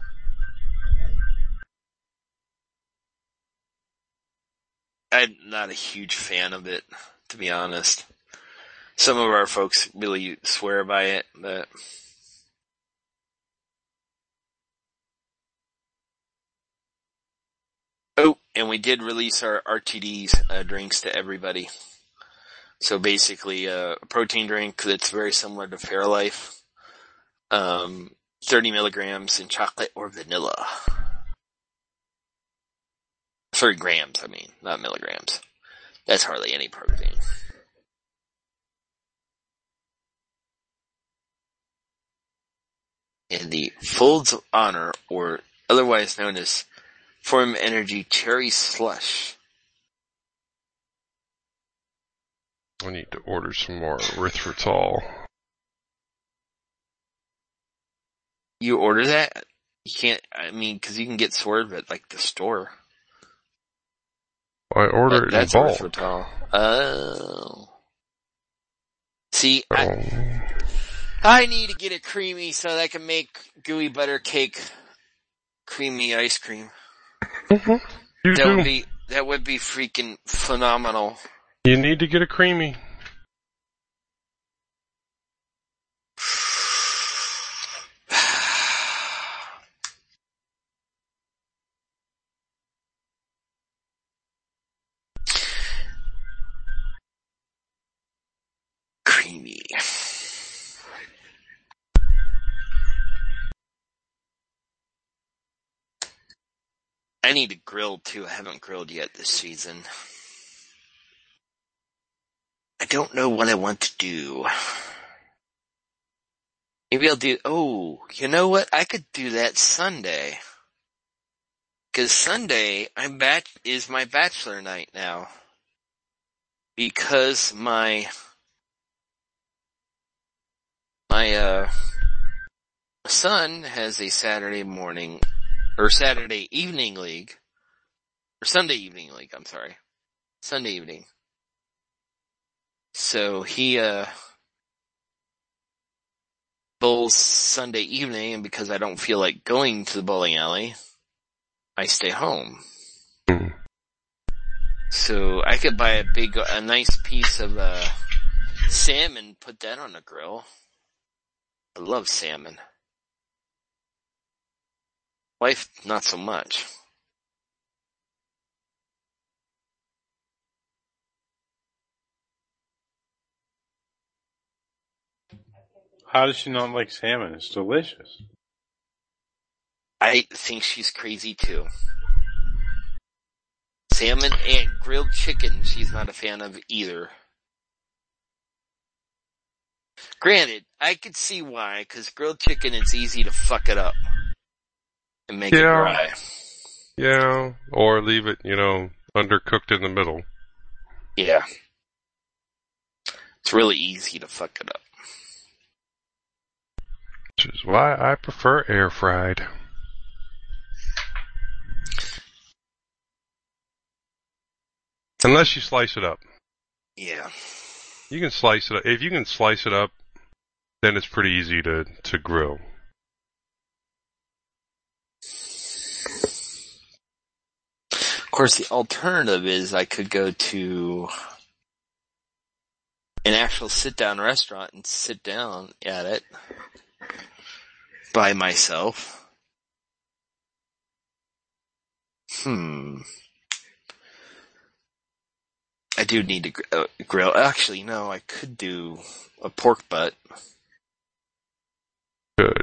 I'm not a huge fan of it, to be honest. Some of our folks really swear by it, but... Oh, and we did release our RTDs drinks to everybody. So basically, a protein drink that's very similar to Fairlife. 30 milligrams in chocolate or vanilla. 30 grams, not milligrams. That's hardly any protein. And the Folds of Honor, or otherwise known as Form Energy Cherry Slush. I need to order some more erythritol. You order that? You can't, cause you can get Swerve at the store. I order it in bulk. Erythritol. Oh. See, I need to get it creamy so that I can make gooey butter cake creamy ice cream. Mm-hmm. That would be freaking phenomenal. You need to get it creamy. Creamy. I need to grill too. I haven't grilled yet this season. I don't know what I want to do. Maybe I'll do, you know what? I could do that Sunday. Cause Sunday, is my bachelor night now. Because my son has a Saturday evening league. Sunday evening league, I'm sorry. Sunday evening. So he, bowls Sunday evening, and because I don't feel like going to the bowling alley, I stay home. So I could buy a nice piece of, salmon, put that on the grill. I love salmon. Wife, not so much. How does she not like salmon? It's delicious. I think she's crazy too. Salmon and grilled chicken, she's not a fan of either. Granted, I could see why, because grilled chicken, it's easy to fuck it up and make it dry. Yeah, or leave it, undercooked in the middle. Yeah. It's really easy to fuck it up. Which is why I prefer air fried. Unless you slice it up. Yeah. You can slice it up. If you can slice it up, then it's pretty easy to grill. Of course, the alternative is I could go to an actual sit-down restaurant and sit down at it by myself. I do need to grill. Actually, no, I could do a pork butt. Good.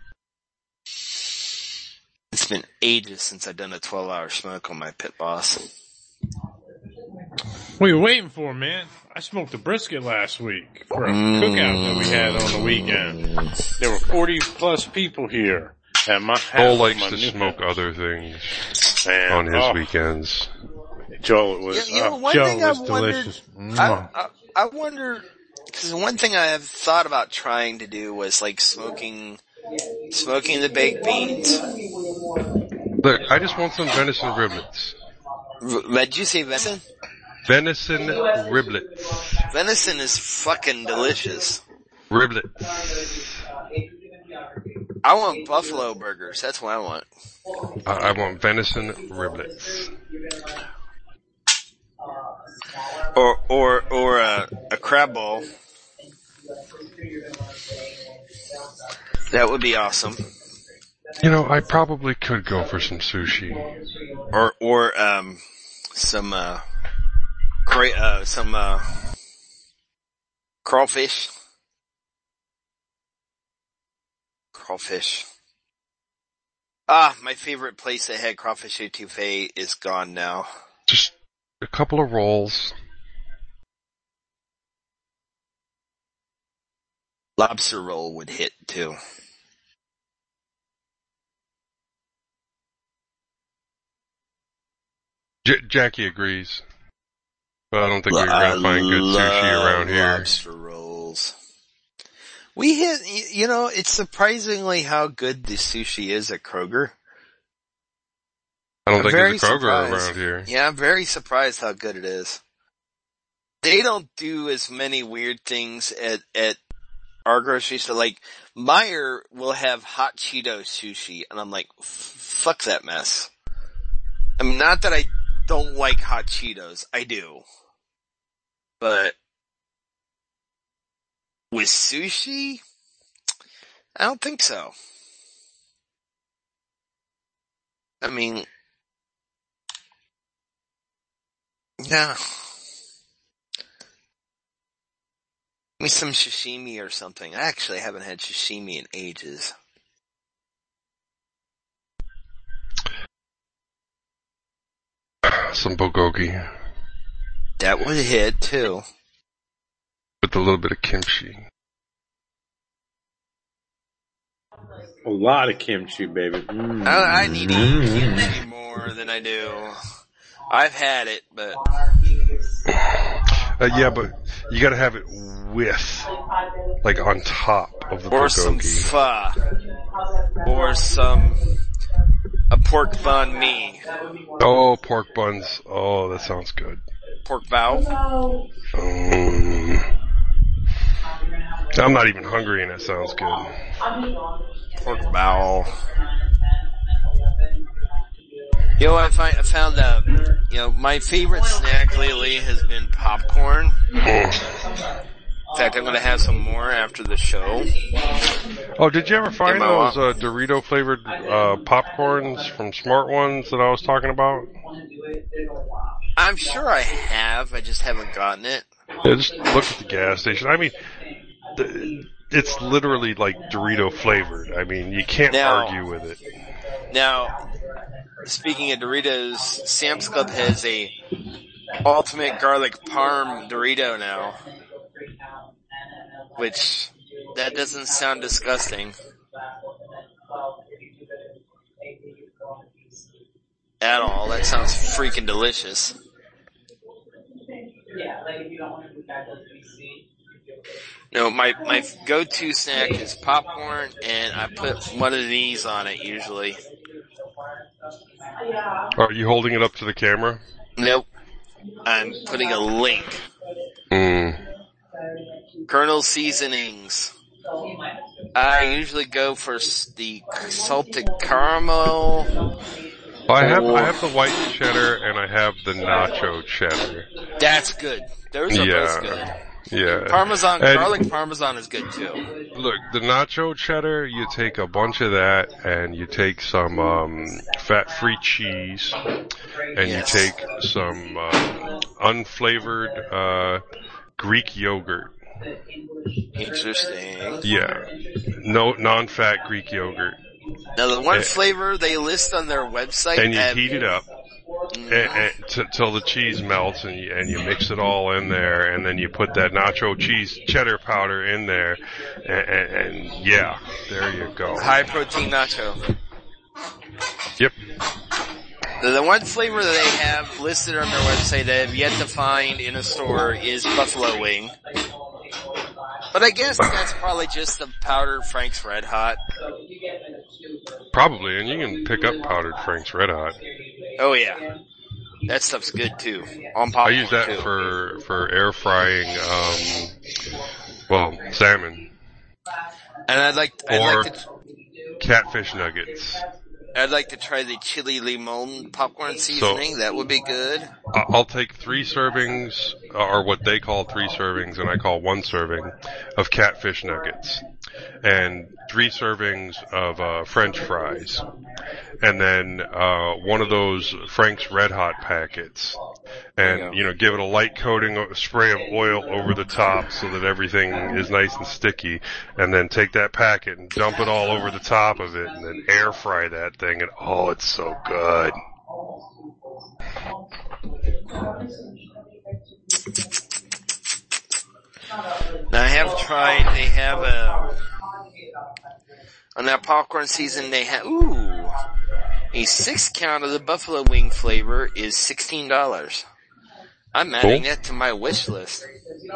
It's been ages since I've done a 12-hour smoke on my Pit Boss. What are you waiting for, man? I smoked a brisket last week for a cookout that we had on the weekend. There were 40 plus people here at my house. Joel likes to smoke other things on his weekends. Joel, it was, one Joe thing was I've delicious. I wonder, because one thing I have thought about trying to do was like smoking the baked beans. Look, I just want some venison riblets. Did you say venison? Venison riblets. Venison is fucking delicious. Riblets. I want buffalo burgers. That's what I want. I want venison riblets. Or a crab bowl. That would be awesome. I probably could go for some sushi. Or some crawfish. Crawfish. My favorite place that had crawfish etouffee is gone now. Just a couple of rolls. Lobster roll would hit too. Jackie agrees. But I don't think we're going to find good sushi around here. Lobster rolls. We hit, it's surprisingly how good the sushi is at Kroger. I don't think there's a Kroger around here. Yeah, I'm very surprised how good it is. They don't do as many weird things at our grocery store. Like, Meijer will have hot Cheeto sushi, and I'm like, fuck that mess. I mean, not that I don't like hot Cheetos. I do. But with sushi, I don't think so. I mean, yeah. Give me some sashimi or something. I actually haven't had sashimi in ages. some bulgogi That would hit too. with a little bit of kimchi. A lot of kimchi, baby. Mm. I need to eat kimchi more than I do. I've had it, but Yeah, but you gotta have it with, like, on top of the or some bulgogi. pho, or a pork banh mi, Oh, pork buns. Oh, that sounds good. pork bao. I'm not even hungry and it sounds good. Pork bao. You know, I found out, my favorite snack lately has been popcorn. In fact, I'm gonna have some more after the show. Oh, did you ever find my those mom. Dorito flavored popcorns from Smart Ones that I was talking about? I'm sure I have, I just haven't gotten it. Yeah, just look at the gas station. I mean, it's literally like Dorito flavored. I mean, you can't Now- argue with it. Now, speaking of Doritos, Sam's Club has a ultimate garlic parm Dorito now. Which, that doesn't sound disgusting. At all. That sounds freaking delicious. No, my go-to snack is popcorn, and I put one of these on it usually. Are you holding it up to the camera? Nope. I'm putting a link. Colonel Seasonings. I usually go for the salted caramel. I have the white cheddar and I have the nacho cheddar. That's good. Those are both good. Yeah. Parmesan, And garlic parmesan is good too. look, the nacho cheddar, you take a bunch of that and you take some fat-free cheese and Yes. you take some unflavored Greek yogurt. Interesting. Yeah. No non-fat Greek yogurt. Now the one flavor they list on their website, And you heat it up till the cheese melts, and you mix it all in there, and then you put that nacho cheese cheddar powder in there, and yeah, there you go. high protein nacho. Yep. The one flavor that they have listed on their website that I have yet to find in a store is buffalo wing. But I guess that's probably just the powdered Frank's Red Hot. Probably, and you can pick up powdered Frank's Red Hot. Oh yeah. That stuff's good too. On I popcorn use that too. for air frying, salmon. And I'd like Or to catfish nuggets. I'd like to try the chili limon popcorn seasoning. That would be good. I'll take 3 servings, or what they call 3 servings, and I call 1 serving, of catfish nuggets. And 3 servings of French fries. And then one of those Frank's Red Hot packets. And, give it a light coating, a spray of oil over the top so that everything is nice and sticky. And then take that packet and dump it all over the top of it and then air fry that thing. And oh, it's so good. Now I have tried, they have on that popcorn season they have, a 6 count of the buffalo wing flavor is $16. I'm adding that to my wish list.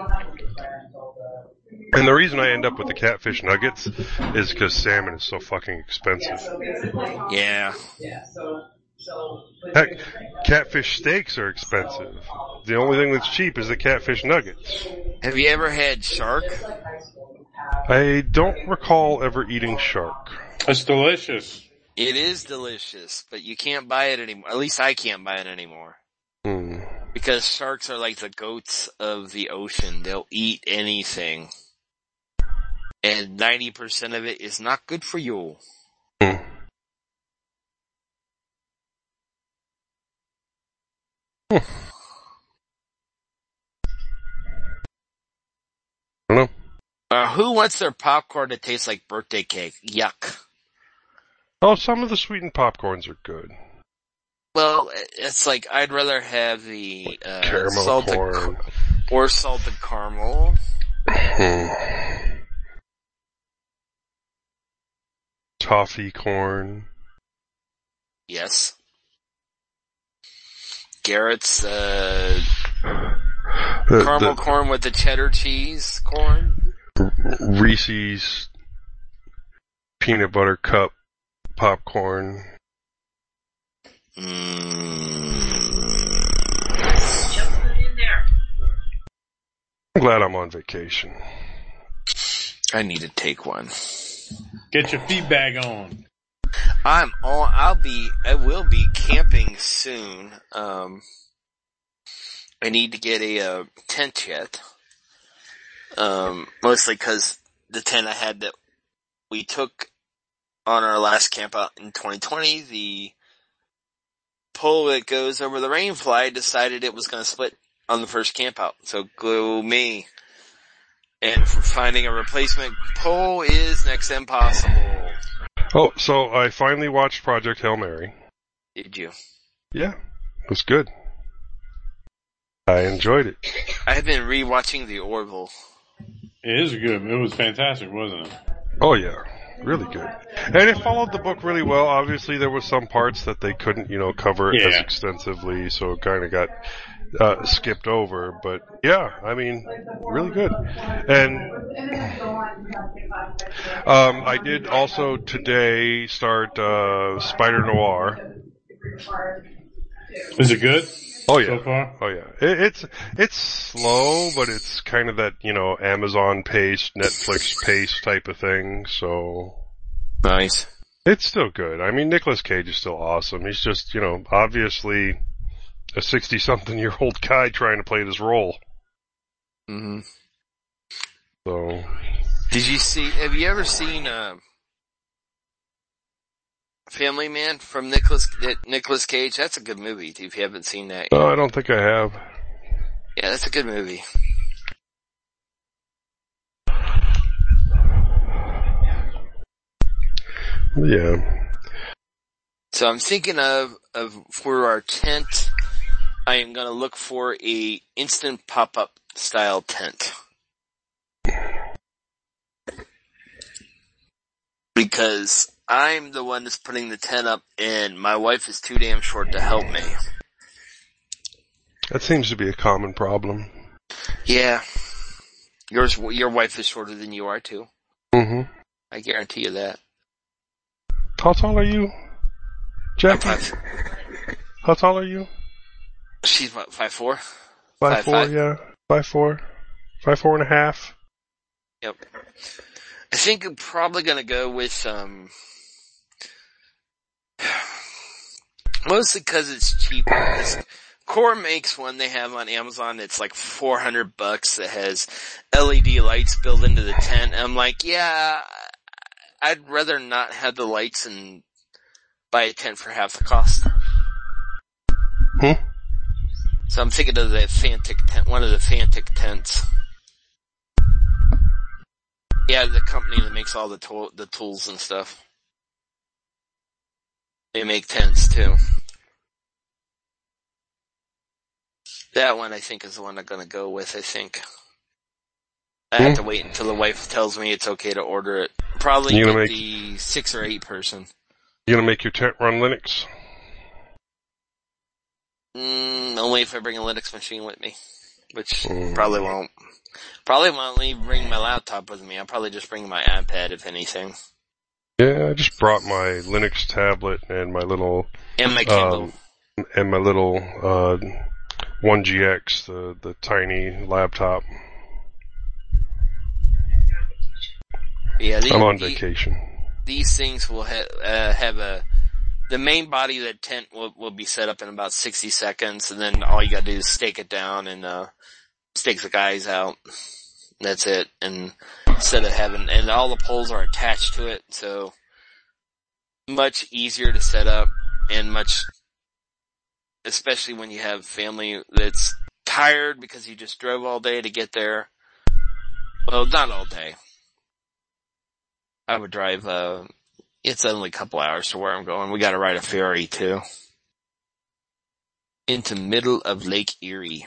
And the reason I end up with the catfish nuggets is because salmon is so fucking expensive. Yeah. Heck, catfish steaks are expensive. The only thing that's cheap is the catfish nuggets. Have you ever had shark? I don't recall ever eating shark. It's delicious. It is delicious, but you can't buy it anymore. At least I can't buy it anymore. Because sharks are like the goats of the ocean. They'll eat anything. And 90% of it is not good for you. I don't know. Who wants their popcorn to taste like birthday cake? Yuck. Oh, some of the sweetened popcorns are good. Well, it's like I'd rather have the Caramel salted corn. or salted caramel. Toffee corn. Yes. Garrett's caramel corn with the cheddar cheese corn. Reese's peanut butter cup popcorn. I'm glad I'm on vacation. I need to take one. Get your feet back on. I will be camping soon. I need to get a tent yet. Mostly cause the tent I had that we took on our last camp out in 2020, the pole that goes over the rainfly decided it was going to split on the first camp out. So go me. And for finding a replacement pole is next to impossible. Oh, so I finally watched Project Hail Mary. Did you? Yeah, it was good. I enjoyed it. I have been rewatching The Orville. It is good. It was fantastic, wasn't it? Oh yeah, really good. And it followed the book really well. Obviously there were some parts that they couldn't, cover as extensively, so it kind of got skipped over, but yeah, I mean, really good. And I did also today start Spider Noir. Is it good? Oh yeah. So far? Oh yeah. It's slow, but it's kind of that, Amazon pace, Netflix pace type of thing, so. Nice. It's still good. I mean, Nicolas Cage is still awesome. He's just, obviously a 60-something-year-old guy trying to play this role. Mm-hmm. So. Have you ever seen, Family Man from Nicolas Cage? That's a good movie, if you haven't seen that yet. No, I don't think I have. Yeah, that's a good movie. Yeah. So I'm thinking of for our tent, I am gonna look for a instant pop-up style tent. Because I'm the one that's putting the tent up and my wife is too damn short to help me. That seems to be a common problem. Yeah. Your wife is shorter than you are too. Mm-hmm. I guarantee you that. How tall are you, Jackie? How tall are you? She's what, 5'4"? 5'4", yeah. 5'4". 5'4.5". Yep. I think I'm probably gonna go with, mostly cause it's cheaper. Core makes one they have on Amazon. It's like $400 that has LED lights built into the tent. And I'm like, yeah, I'd rather not have the lights and buy a tent for half the cost. So I'm thinking of the Fantic tent, one of the Fantic tents. Yeah, the company that makes all the tools and stuff. They make tents too. That one I think is the one I'm gonna go with, I think. I have to wait until the wife tells me it's okay to order it. Probably get the 6 or 8 person. You gonna make your tent run Linux? Only if I bring a Linux machine with me. Which probably won't. Probably won't even bring my laptop with me. I'll probably just bring my iPad if anything. Yeah, I just brought my Linux tablet and my little... And my Kindle. And my little 1GX, the tiny laptop. Yeah, I'm on vacation. These things will have the main body of the tent will be set up in about 60 seconds, and then all you gotta do is stake it down and stake the guys out. That's it. And instead of and all the poles are attached to it, so much easier to set up and especially when you have family that's tired because you just drove all day to get there. Well, not all day. I would drive, it's only a couple hours to where I'm going. We gotta ride a ferry too. into middle of Lake Erie.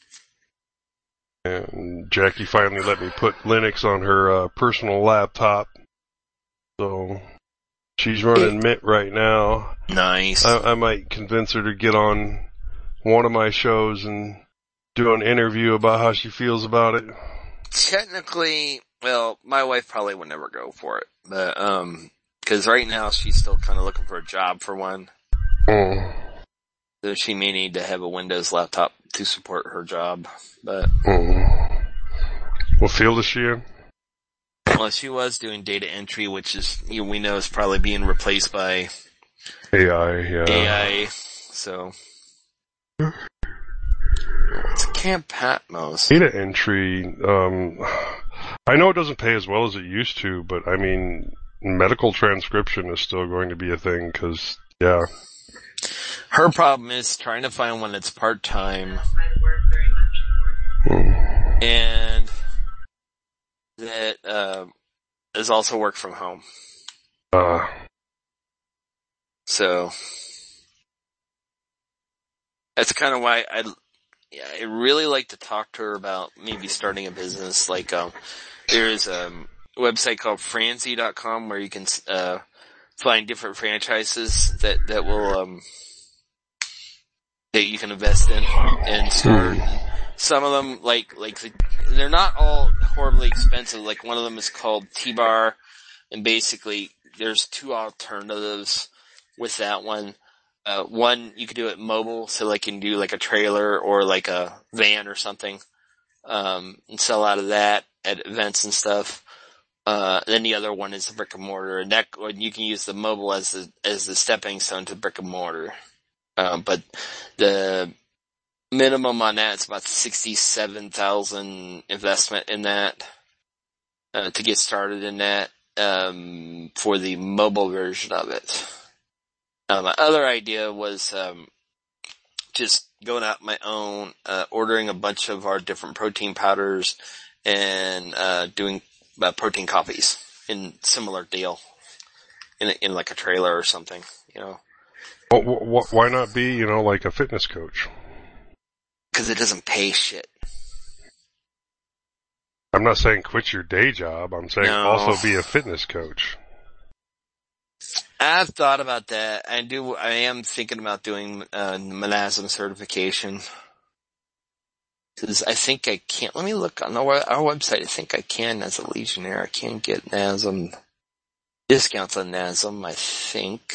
And Jackie finally let me put Linux on her personal laptop. So she's running Mint right now. Nice. I might convince her to get on one of my shows and do an interview about how she feels about it. Technically, well, my wife probably would never go for it. But, cause right now she's still kind of looking for a job for one. So she may need to have a Windows laptop to support her job, but. What field is she in? Well, she was doing data entry, which is, we know is probably being replaced by AI, yeah. AI, so. It's Camp Patmos. Data entry, I know it doesn't pay as well as it used to, but I mean, medical transcription is still going to be a thing, cause, yeah. Her problem is trying to find one that's part-time. And that, is also work from home. So, that's kind of why I really like to talk to her about maybe starting a business. Like, there's a website called Franzi.com where you can, find different franchises that will, that you can invest in and start. Some of them, they're not all horribly expensive. Like, one of them is called T-Bar, and basically there's two alternatives with that one. One, you could do it mobile, so like you can do like a trailer or like a van or something, and sell out of that at events and stuff. Then the other one is the brick and mortar, and that, you can use the mobile as the stepping stone to brick and mortar. But the minimum on that is about $67,000 investment in that, to get started in that, for the mobile version of it. My other idea was, just going out my own, ordering a bunch of our different protein powders and, doing, protein coffees in similar deal. In like a trailer or something, you know. Why not be, like a fitness coach? Cause it doesn't pay shit. I'm not saying quit your day job. I'm saying also be a fitness coach. I've thought about that. I am thinking about doing, NASM certification. Cause I think I can't, let me look on our website. I think I can as a Legionnaire. I can get NASM discounts on NASM, I think.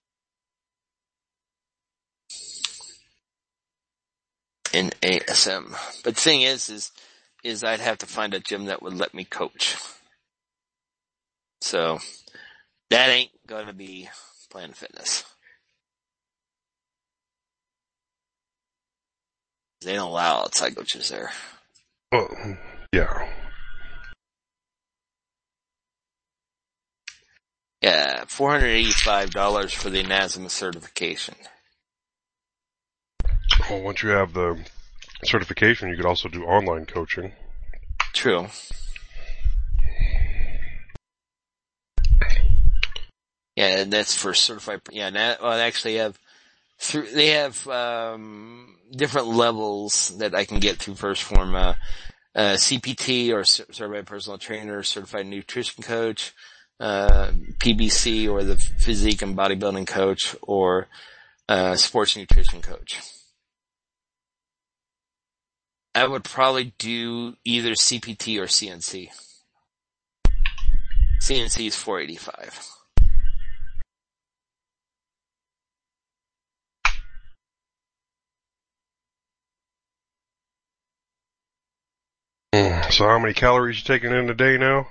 In ASM. But the thing is I'd have to find a gym that would let me coach. So, that ain't gonna be Planet Fitness. They don't allow outside coaches there. Well, yeah. Yeah, $485 for the NASM certification. Well, once you have the certification, you could also do online coaching. True. Yeah, and that's for certified. Yeah, they actually have different levels that I can get through First Form. CPT or certified personal trainer, certified nutrition coach, PBC or the physique and bodybuilding coach, or sports nutrition coach. I would probably do either CPT or CNC. CNC is $485. So how many calories you taking in a day now?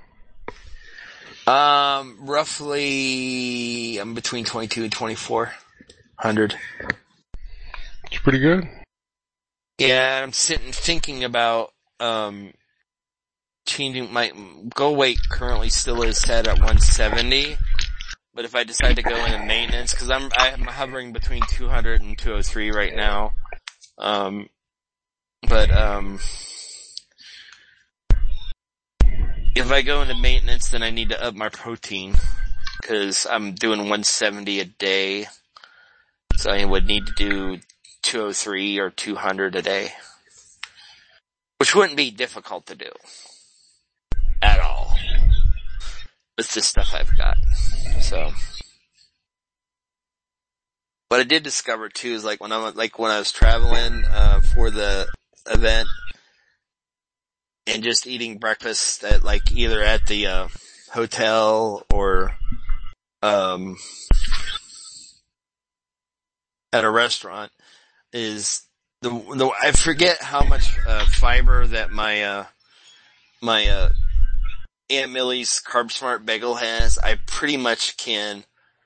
Roughly, I'm between 22 and 2,400. It's pretty good. Yeah, I'm thinking about, changing my goal weight currently still is set at 170. But if I decide to go into maintenance, cause I'm hovering between 200 and 203 right now. If I go into maintenance, then I need to up my protein, cause I'm doing 170 a day. So I would need to do 203 or 200 a day. Which wouldn't be difficult to do. At all. With the stuff I've got. So. What I did discover too is when I was traveling, for the event and just eating breakfast at either at the, hotel or, at a restaurant is I forget how much, fiber that my Aunt Millie's Carb Smart bagel has. I pretty much can,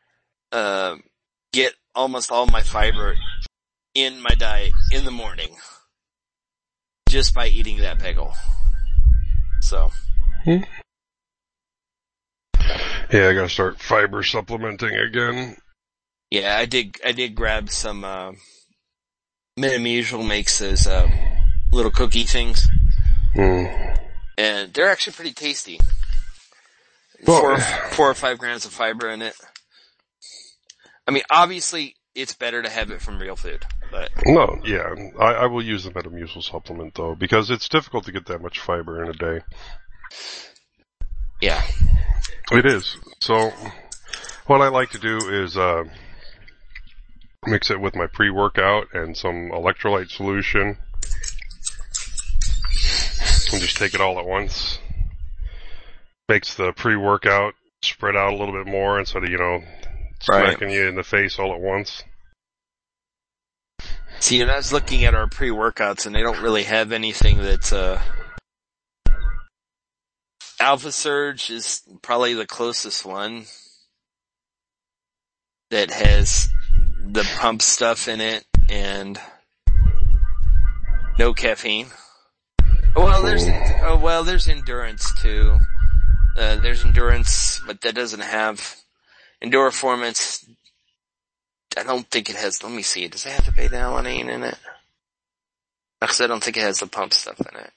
get almost all my fiber in my diet in the morning just by eating that bagel. So. Yeah, I gotta start fiber supplementing again. Yeah, I did grab some, Metamucil makes those, little cookie things. And they're actually pretty tasty. 4 or 5 grams of fiber in it. I mean, obviously, it's better to have it from real food, but. No, yeah. I will use the Metamucil supplement though, because it's difficult to get that much fiber in a day. Yeah. It is. So, what I like to do is, mix it with my pre-workout and some electrolyte solution. And just take it all at once. Makes the pre-workout spread out a little bit more instead of, smacking you in the face all at once. See, and I was looking at our pre-workouts and they don't really have anything that's, Alpha Surge is probably the closest one that has the pump stuff in it and no caffeine. There's endurance too. There's endurance, but that doesn't have Endurance. I don't think it has, let me see, does it have the beta-alanine in it? Because I don't think it has the pump stuff in it.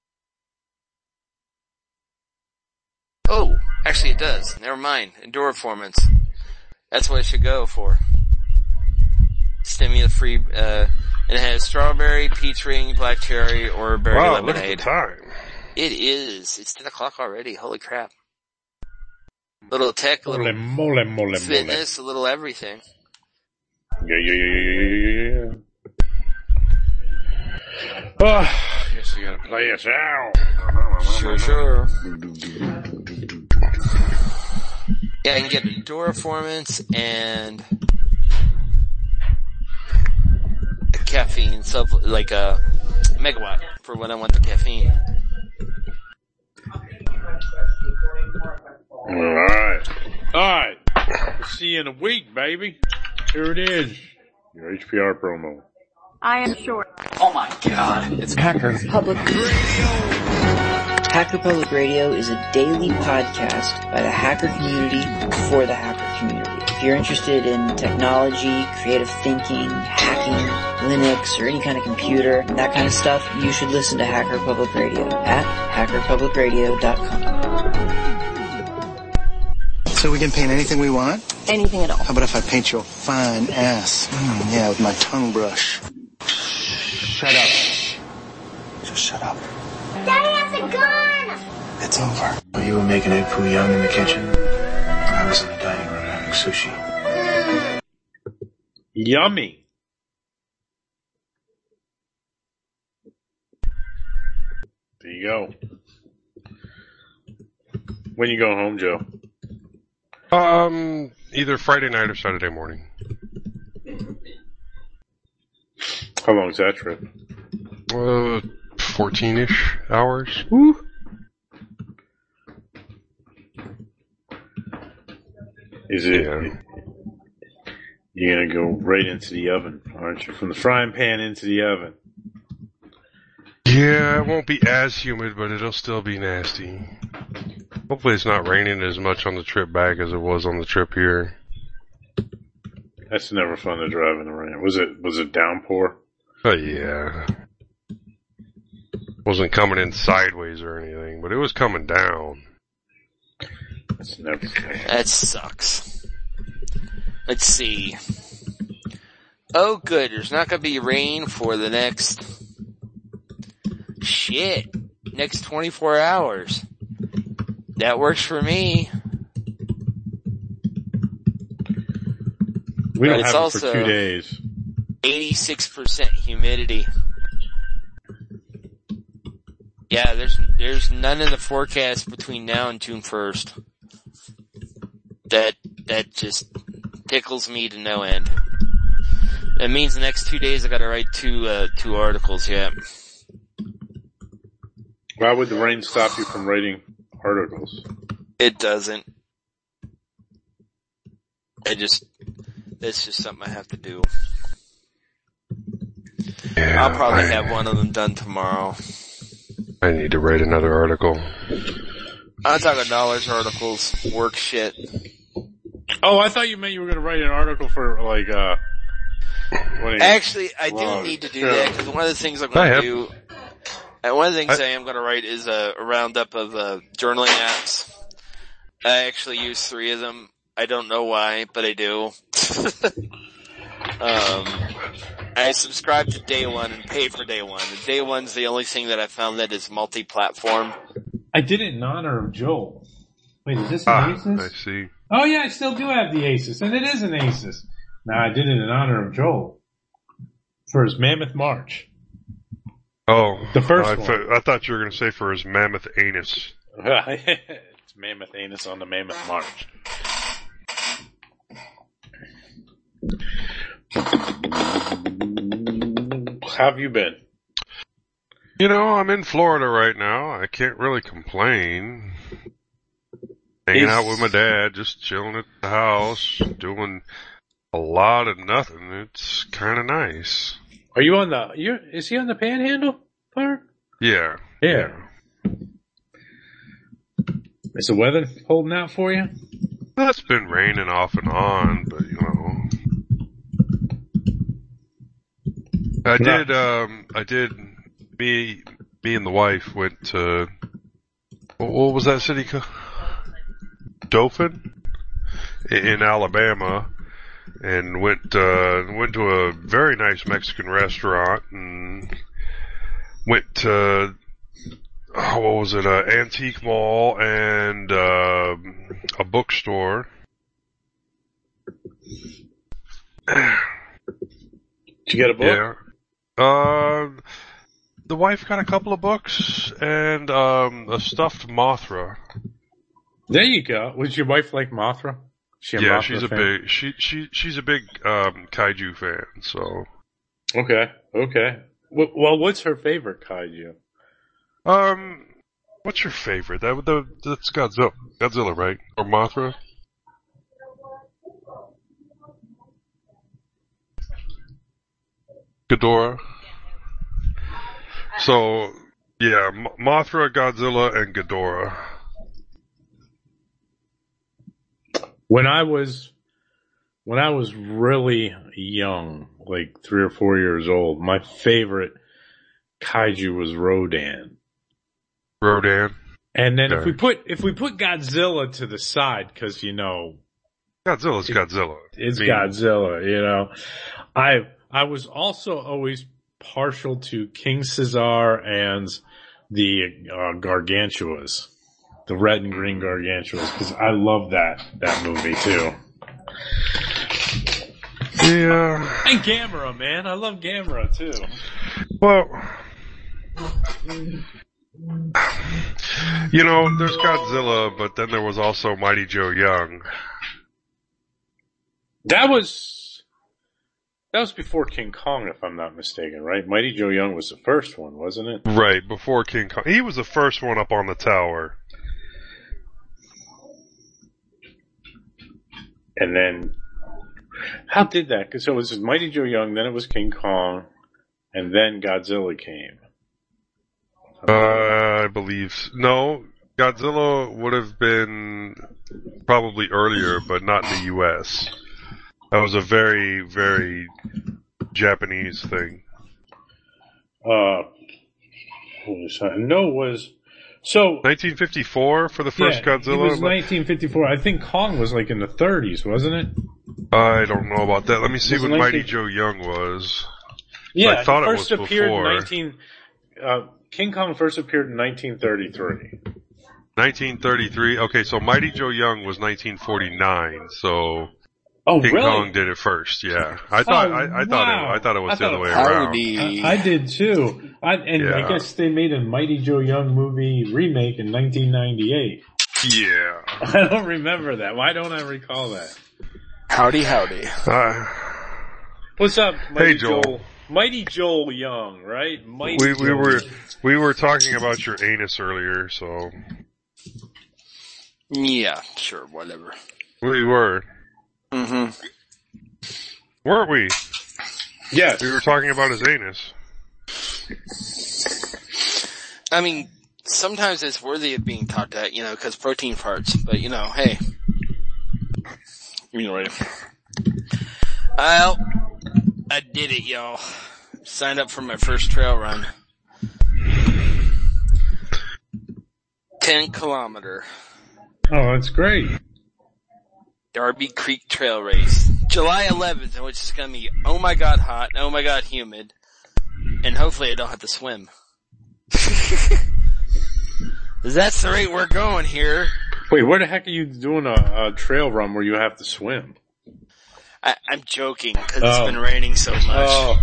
Oh, actually it does. Never mind. Endurance. That's what it should go for. Stimula-free, and it has strawberry, peach ring, black cherry, or berry lemonade. Look at the time. It is. It's 10 o'clock already. Holy crap. Little tech, a little fitness, a little everything. Yeah. Oh, guess we gotta play us out. Sure. Yeah, I can get Endurance and a caffeine, like a megawatt for when I want the caffeine. Alright. We'll see you in a week, baby. Here it is. Your HPR promo. I am short. Oh my god, it's Hacker Public Radio. Hacker Public Radio is a daily podcast by the hacker community for the hacker community. If you're interested in technology, creative thinking, hacking, Linux, or any kind of computer, that kind of stuff, you should listen to Hacker Public Radio at hackerpublicradio.com. So we can paint anything we want? Anything at all. How about if I paint your fine ass? Yeah, with my tongue brush. Shut up. Just shut up. Daddy has a gun! It's over. You were making egg foo young in the kitchen. I was in the dining room having sushi. Yummy. There you go. When you go home, Joe? Either Friday night or Saturday morning. How long is that trip? 14-ish hours. Woo. Is it? Yeah. You're gonna go right into the oven, aren't you? From the frying pan into the oven. Yeah, it won't be as humid, but it'll still be nasty. Hopefully it's not raining as much on the trip back as it was on the trip here. That's never fun to drive in the rain. Was it downpour? Oh yeah. Wasn't coming in sideways or anything, but it was coming down. That's never fun. That sucks. Let's see. Oh, good. There's not going to be rain for the next 24 hours. That works for me. We don't have it for 2 days. 86% humidity. Yeah, there's none in the forecast between now and June 1st. That just tickles me to no end. That means the next 2 days I gotta write two articles yet. Why would the rain stop you from writing articles? It doesn't. That's just something I have to do. Yeah, I'll probably have one of them done tomorrow. I need to write another article. I'm talking dollars articles, work shit. Oh, I thought you meant you were going to write an article for, like, Actually, I do need to do that, because one of the things I'm going to do, and one of the things I am going to write is a roundup of journaling apps. I actually use 3 of them. I don't know why, but I do. I subscribe to Day One and pay for Day One. The Day One's the only thing that I found that is multi-platform. I did it in honor of Joel. Wait, is this an Asus? I see. Oh yeah, I still do have the Asus, and it is an Asus. Now I did it in honor of Joel for his Mammoth March. Oh, the first one. I thought you were going to say for his mammoth anus. It's Mammoth Anus on the Mammoth March. How have you been? You know, I'm in Florida right now. I can't really complain. Hanging out with my dad, just chilling at the house, doing a lot of nothing. It's kind of nice. Are you on is he on the Panhandle part? Yeah. Yeah. Is the weather holding out for you? Well, it's been raining off and on, but you know. Me and the wife went to, what was that city called? Dothan? In Alabama, and went to a very nice Mexican restaurant, and went to, what was it, antique mall and, a bookstore. Did you get a book? Yeah. The wife got a couple of books and a stuffed Mothra. There you go. Was your wife like Mothra? Yeah, she's a big she's a big kaiju fan. So okay. Well, what's her favorite kaiju? What's your favorite? That's Godzilla, right? Or Mothra? Ghidorah. So, yeah, Mothra, Godzilla, and Ghidorah. When I was really young, like 3 or 4 years old, my favorite kaiju was Rodan. Rodan. And then if we put Godzilla to the side, because Godzilla's Godzilla. It's Godzilla. You know, I was also always partial to King Caesar and the Gargantuas, the red and green Gargantuas, because I love that movie too. Yeah. And Gamera, man, I love Gamera too. Well, you know, there's Godzilla, but then there was also Mighty Joe Young. That was before King Kong, if I'm not mistaken, right? Mighty Joe Young was the first one, wasn't it? Right, before King Kong. He was the first one up on the tower. And then, how did that? Because it was Mighty Joe Young, then it was King Kong, and then Godzilla came. I believe, no, Godzilla would have been probably earlier, but not in the U.S. That was a very, very Japanese thing. No, it was So 1954 for the first Godzilla? It was 1954. I think Kong was like in the 30s, wasn't it? I don't know about that. Let me see what Mighty Joe Young was. Yeah, I thought it was first appeared before. King Kong first appeared in 1933. 1933. Okay, so Mighty Joe Young was 1949. So Oh, King really? Kong did it first. Yeah, I thought it was the other way around. I did too. I guess they made a Mighty Joe Young movie remake in 1998. Yeah, I don't remember that. Why don't I recall that? Howdy. What's up, Mighty Hey, Joel? Mighty Joel Young, right? We were talking about your anus earlier, so Yeah, sure, whatever. we were, weren't we? Yes. We were talking about his anus. I mean, sometimes it's worthy of being talked at, because protein farts. But, hey. Anyway. Well, I did it, y'all. Signed up for my first trail run. 10-kilometer. Oh, that's great. Darby Creek Trail Race. July 11th, which is going to be, oh my god hot, oh my god humid, and hopefully I don't have to swim. That's the rate we're going here. Wait, where the heck are you doing a trail run where you have to swim? I'm joking, because it's been raining so much. Oh.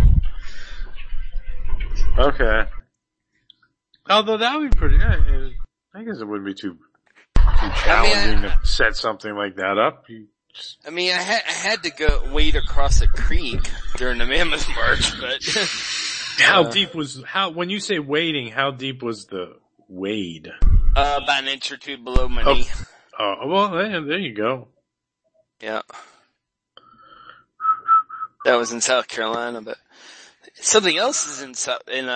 Okay. Although that would be pretty, I guess it wouldn't be too challenging to set something like that up. I had to go wade across a creek during the Mammoth March, but how deep was when you say wading? How deep was the wade? About an inch or two below my knee. Oh, well, there you go. Yeah, that was in South Carolina, but something else is in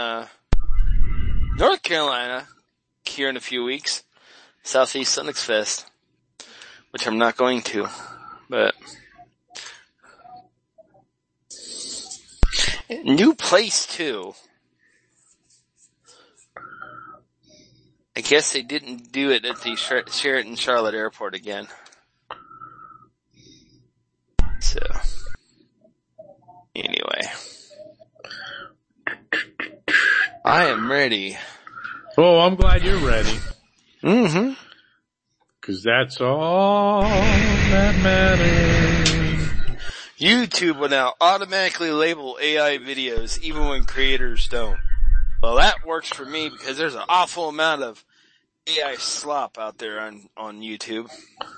North Carolina here in a few weeks. Southeast Linux Fest, which I'm not going to, but new place too. I guess they didn't do it at the Sheraton Charlotte Airport again. So, anyway. I am ready. Oh, I'm glad you're ready. Mm-hmm. Cause that's all that matters. YouTube will now automatically label AI videos even when creators don't. Well, that works for me because there's an awful amount of AI slop out there on YouTube.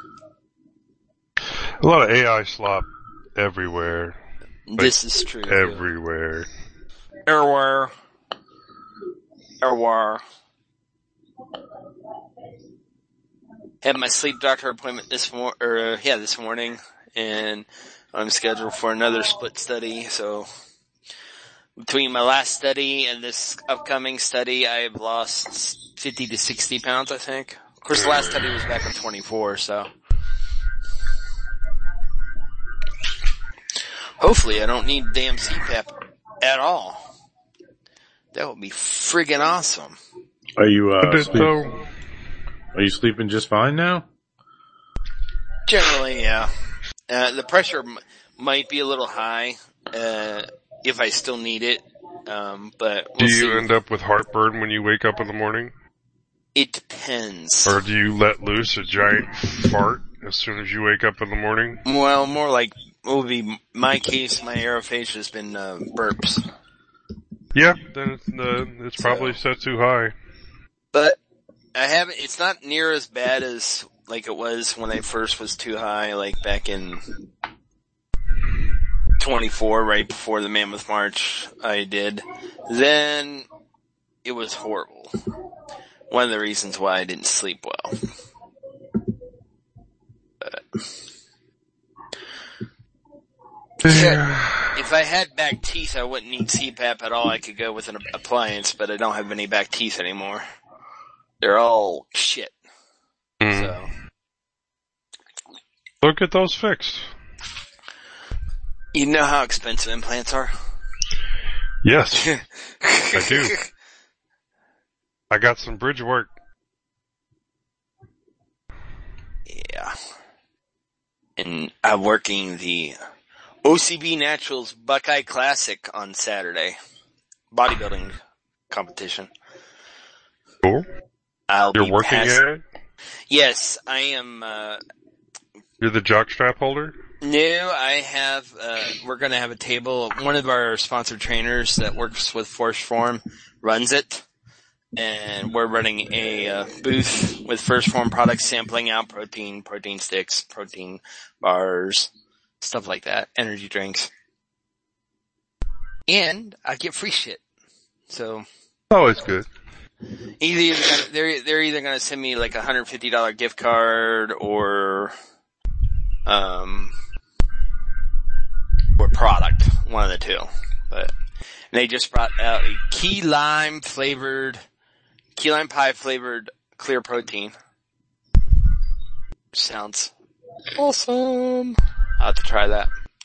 A lot of AI slop everywhere. This is true. Everywhere. Everywhere. Had my sleep doctor appointment this morning, and I'm scheduled for another split study. So between my last study and this upcoming study, I've lost 50 to 60 pounds, I think. Of course, the last study was back in 24, so hopefully I don't need damn CPAP at all. That would be friggin' awesome. Are you sleeping just fine now? Generally, yeah. The pressure might be a little high, if I still need it, but we'll Do you see. end up with heartburn when you wake up in the morning? It depends. Or do you let loose a giant fart as soon as you wake up in the morning? Well, more like, it would be my case, my aerophagia has been, burps. Yeah, then it's probably set too high. But it's not near as bad as like it was when I first was too high, like back in 24, right before the Mammoth March I did. Then it was horrible. One of the reasons why I didn't sleep well. But if I had back teeth, I wouldn't need CPAP at all. I could go with an appliance, but I don't have any back teeth anymore. They're all shit. So. Look, get those fixed. You know how expensive implants are? Yes, I do. I got some bridge work Yeah. And I'm working the OCB Naturals Buckeye Classic on Saturday. Bodybuilding competition. Cool. You're working at it? Yes, I am. You're the jockstrap holder? No, I have, we're gonna have a table. One of our sponsored trainers that works with Force Form runs it. And we're running a booth with First Form products, sampling out protein sticks, protein bars, stuff like that, energy drinks. And I get free shit. So. Always good. They're either gonna send me like a $150 gift card or product, one of the two. But they just brought out a key lime pie flavored clear protein. Sounds awesome. I'll have to try that.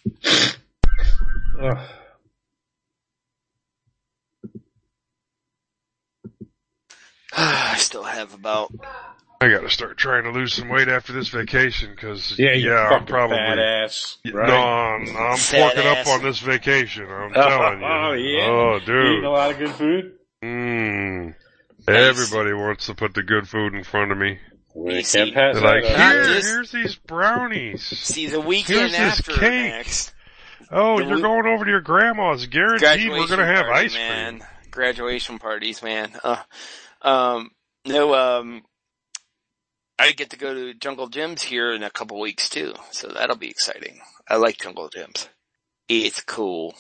I still have about... I gotta start trying to lose some weight after this vacation, cause I'm probably fat ass. Right? No, I'm forking up on this vacation. I'm telling you. Oh yeah. Oh, dude. Eating a lot of good food. Everybody wants to put the good food in front of me. We can't pass They're like, that. here's these brownies. See, the weekend here's after this cake. next. Oh, you're going over to your grandma's. Guaranteed we're gonna have ice cream. Man. Graduation parties, man. I get to go to Jungle Gyms here in a couple weeks too, so that'll be exciting. I like Jungle Gyms. It's cool.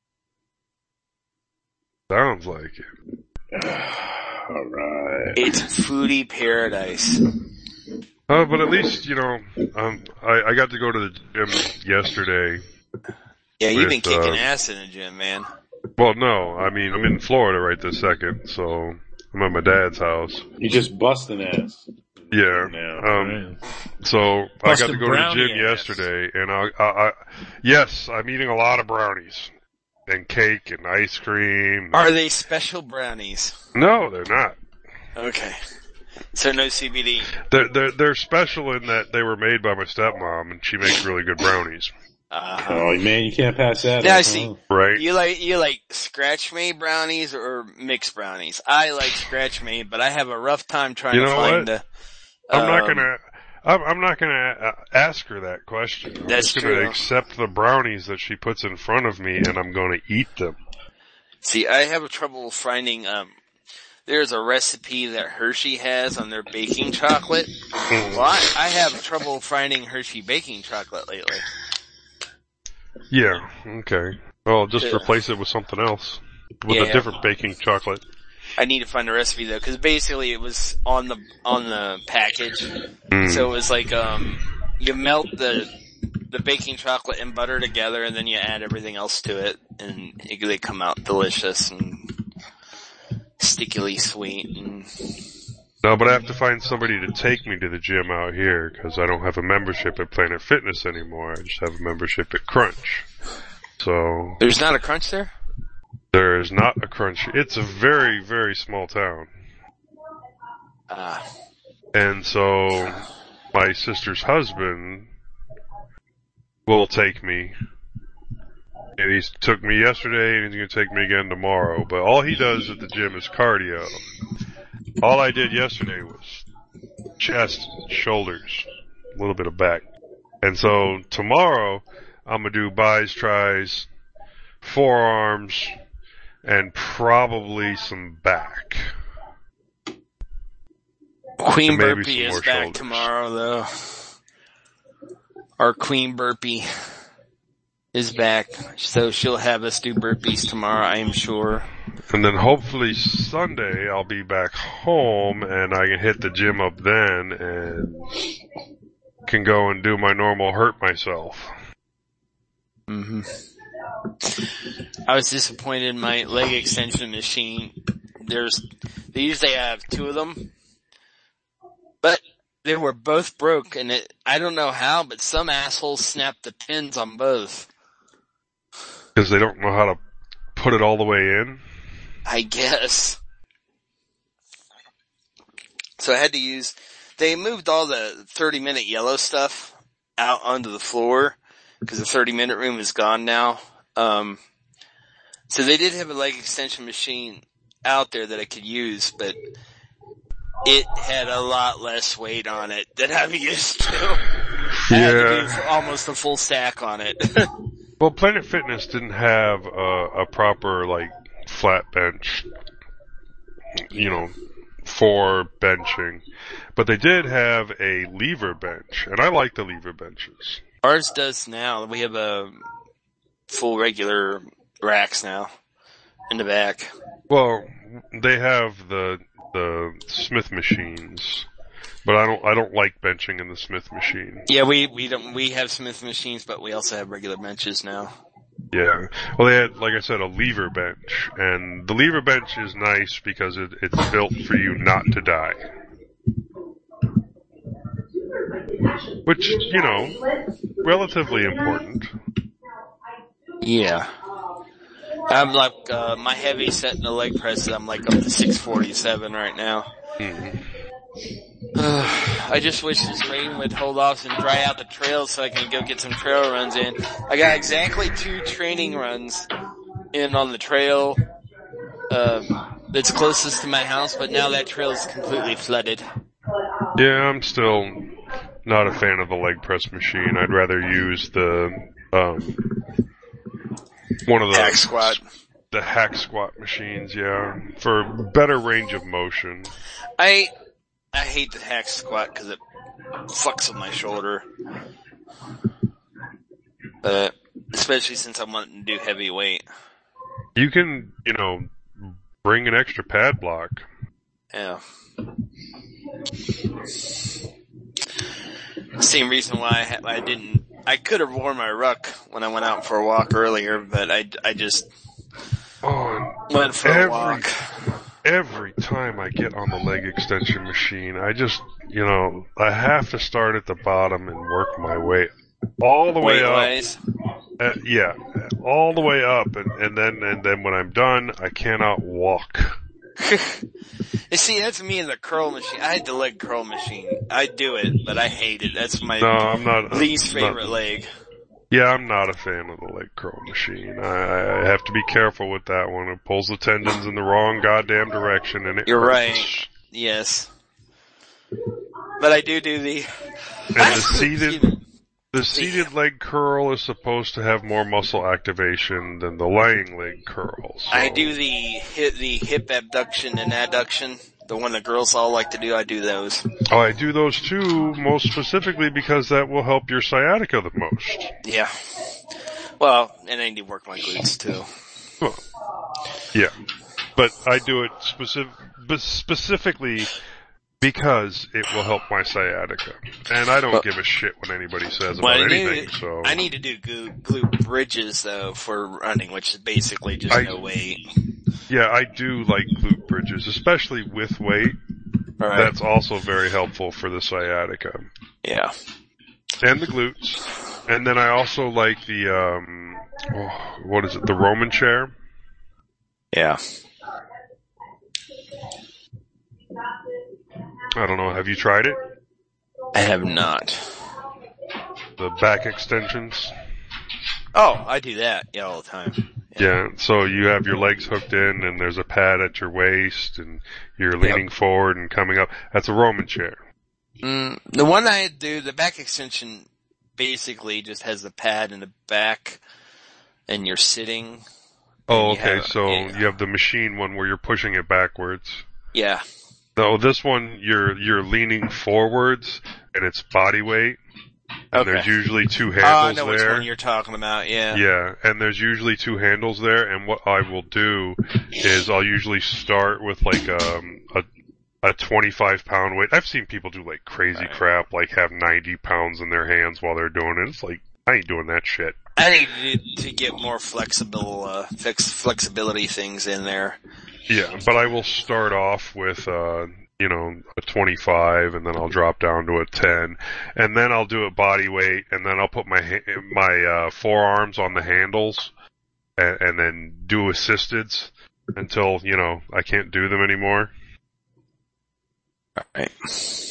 Sounds like it. Alright. It's foodie paradise. But at least, I got to go to the gym yesterday. Yeah, you've been kicking ass in the gym, man. Well, no, I mean, I'm in Florida right this second, so I'm at my dad's house. You just busting ass. Yeah. So I got to go to the gym yesterday, and yes, I'm eating a lot of brownies and cake and ice cream. Are they special brownies? No, they're not. Okay. So no CBD. They're special in that they were made by my stepmom, and she makes really good brownies. Oh man, you can't pass that. Now I see. Right. You like scratch made brownies or mixed brownies? I like scratch made, but I have a rough time trying to find the. I'm not gonna ask her that question. I'm just gonna accept the brownies that she puts in front of me, and I'm gonna eat them. See, I have trouble finding. There's a recipe that Hershey has on their baking chocolate. Well, I have trouble finding Hershey baking chocolate lately. Yeah. Okay. Well, just replace it with something else, with a different baking chocolate. I need to find a recipe though, because basically it was on the package. So it was like you melt the baking chocolate and butter together, and then you add everything else to it, and they come out delicious and stickily sweet. No, but I have to find somebody to take me to the gym out here, because I don't have a membership at Planet Fitness anymore. I just have a membership at Crunch. So there's not a Crunch there? There is not a Crunch. It's a very, very small town. And so my sister's husband will take me. And he took me yesterday, and he's going to take me again tomorrow. But all he does at the gym is cardio. All I did yesterday was chest, shoulders, a little bit of back. And so tomorrow, I'm going to do bis, tris, forearms, and probably some back. Queen Burpee is back tomorrow, though. Our Queen Burpee is back, so she'll have us do burpees tomorrow, I am sure. And then hopefully Sunday I'll be back home, and I can hit the gym up then, and can go and do my normal hurt myself. I was disappointed in my leg extension machine. They usually have two of them, but they were both broke, and I don't know how, but some assholes snapped the pins on both. Because they don't know how to put it all the way in? I guess. So I had to use they moved all the 30-minute yellow stuff out onto the floor because the 30-minute room is gone now. So they did have a leg extension machine out there that I could use, but it had a lot less weight on it than I'm used to. I had to do almost a full stack on it. Well, Planet Fitness didn't have a proper, like, flat bench, for benching. But they did have a lever bench, and I like the lever benches. Ours does now. We have a full regular racks now in the back. Well, they have the Smith machines, but I don't like benching in the Smith machine. Yeah, we have Smith machines, but we also have regular benches now. Yeah. Well, they had, like I said, a lever bench, and the lever bench is nice because it's built for you not to die. Which, relatively important. Yeah. I'm like, my heavy set in the leg presses, I'm like up to 647 right now. I just wish this rain would hold off and dry out the trails so I can go get some trail runs in. I got exactly 2 training runs in on the trail, that's closest to my house, but now that trail is completely flooded. Yeah, I'm still not a fan of the leg press machine. I'd rather use the, one of the hack squat. The hack squat machines, yeah, for better range of motion. I hate the hack squat because it fucks with my shoulder. Especially since I'm wanting to do heavy weight. You can, bring an extra pad block. Yeah. Same reason why I could have worn my ruck when I went out for a walk earlier, but I just went for a walk. Every time I get on the leg extension machine, I just, I have to start at the bottom and work my way all the way up. Yeah, all the way up, and then when I'm done, I cannot walk. You see, that's me and the curl machine. I hate the leg curl machine. I do it, but I hate it. That's my least favorite leg. Yeah, I'm not a fan of the leg curl machine. I have to be careful with that one. It pulls the tendons in the wrong goddamn direction, and You're right. Yes. But I do the... And the seated leg curl is supposed to have more muscle activation than the lying leg curl. So. I do the hip abduction and adduction. The one the girls all like to do, I do those. Oh, I do those too, most specifically because that will help your sciatica the most. Yeah. Well, and I need to work my glutes too. Well, yeah. But I do it specifically because it will help my sciatica. And I don't give a shit what anybody says about anything, so. I need to do glute bridges though for running, which is basically just no weight. Yeah, I do like glute bridges, especially with weight. Right. That's also very helpful for the sciatica. Yeah. And the glutes. And then I also like the, the Roman chair? Yeah. I don't know, have you tried it? I have not. The back extensions? Oh, I do that, all the time. Yeah, so you have your legs hooked in and there's a pad at your waist and you're leaning forward and coming up. That's a Roman chair. The one I do, the back extension basically just has the pad in the back and you're sitting. Oh, okay, you have the machine one where you're pushing it backwards. Yeah. No, this one you're leaning forwards and it's body weight. And there's usually 2 handles there. I know which one you're talking about, yeah. Yeah, and there's usually 2 handles there, and what I will do is I'll usually start with like a 25-pound weight. I've seen people do like crazy crap, like have 90 pounds in their hands while they're doing it. It's like, I ain't doing that shit. I need to get more flexibility things in there. Yeah, but I will start off with, a 25, and then I'll drop down to a 10, and then I'll do a body weight, and then I'll put my forearms on the handles, and then do assisteds until, I can't do them anymore. Alright.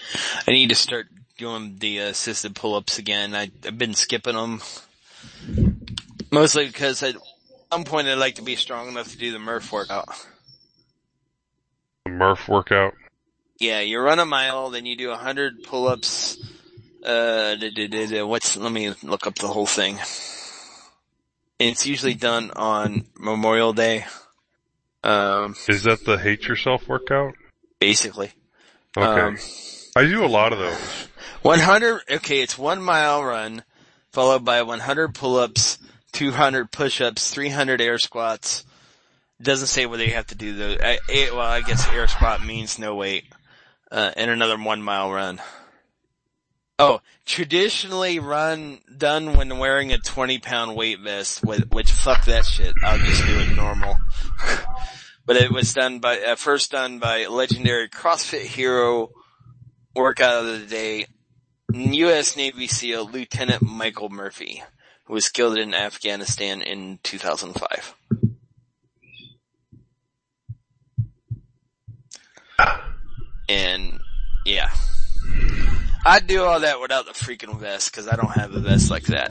I need to start doing the assisted pull-ups again. I've been skipping them. Mostly because at some point I'd like to be strong enough to do the Murph workout. The Murph workout? Yeah, you run a mile, then you do 100 pull-ups. Let me look up the whole thing. And it's usually done on Memorial Day. Is that the Hate Yourself workout? Basically. Okay. I do a lot of those. 100, okay, it's 1 mile run, followed by 100 pull-ups, 200 push-ups, 300 air squats. Doesn't say whether you have to do those. I guess air squat means no weight. And another 1 mile run. Oh, traditionally done when wearing a 20-pound weight vest, which fuck that shit. I'll just do it normal. But it was first done by legendary CrossFit hero workout of the day, U.S. Navy SEAL Lieutenant Michael Murphy, who was killed in Afghanistan in 2005. And, yeah. I'd do all that without the freaking vest, because I don't have a vest like that.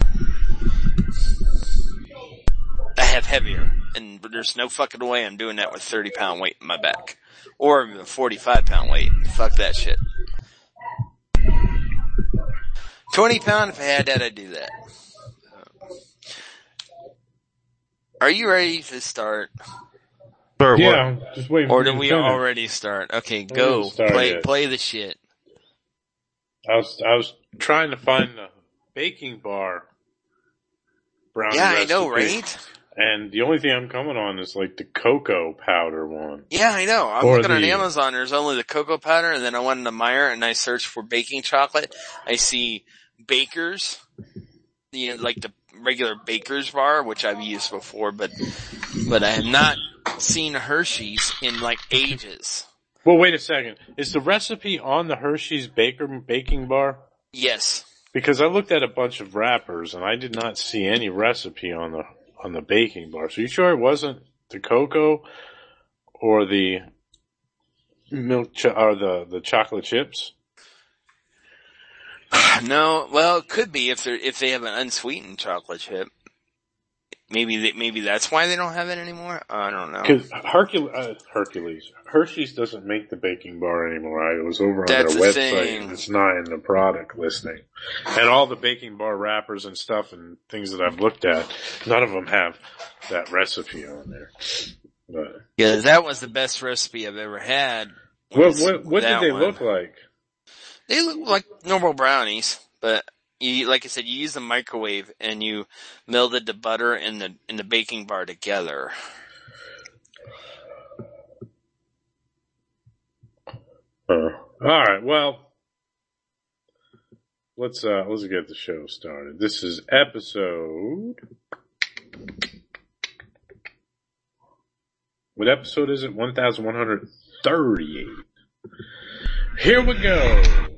I have heavier, and there's no fucking way I'm doing that with 30-pound weight in my back. Or even 45-pound weight. Fuck that shit. 20-pound, if I had that, I'd do that. Are you ready to start? Start Yeah, just waiting or for do you to we finish. already start? Okay, go. Play the shit. I was trying to find the baking bar brownie Yeah, recipe, I know, right? And the only thing I'm coming on is like the cocoa powder one. Yeah, I know. I'm Or looking on the- Amazon. There's only the cocoa powder, and then I went into Meijer and I searched for baking chocolate. I see Baker's, like the regular Baker's bar, which I've used before, but I have not seen Hershey's in like ages. Well, wait a second. Is the recipe on the Hershey's baking bar? Yes. Because I looked at a bunch of wrappers and I did not see any recipe on the baking bar. So you sure it wasn't the cocoa or the milk or the chocolate chips? No, well, it could be if they have an unsweetened chocolate chip. Maybe that's why they don't have it anymore. I don't know. Because Hershey's doesn't make the baking bar anymore. I was over on their website and it's not in the product listing. And all the baking bar wrappers and stuff and things that I've looked at, none of them have that recipe on there. But yeah, that was the best recipe I've ever had. What did they look like? They look like normal brownies, but like I said, you use the microwave and you melded the butter and the baking bar together. All right. Well, let's get the show started. This is episode. What episode is it? 1138. Here we go.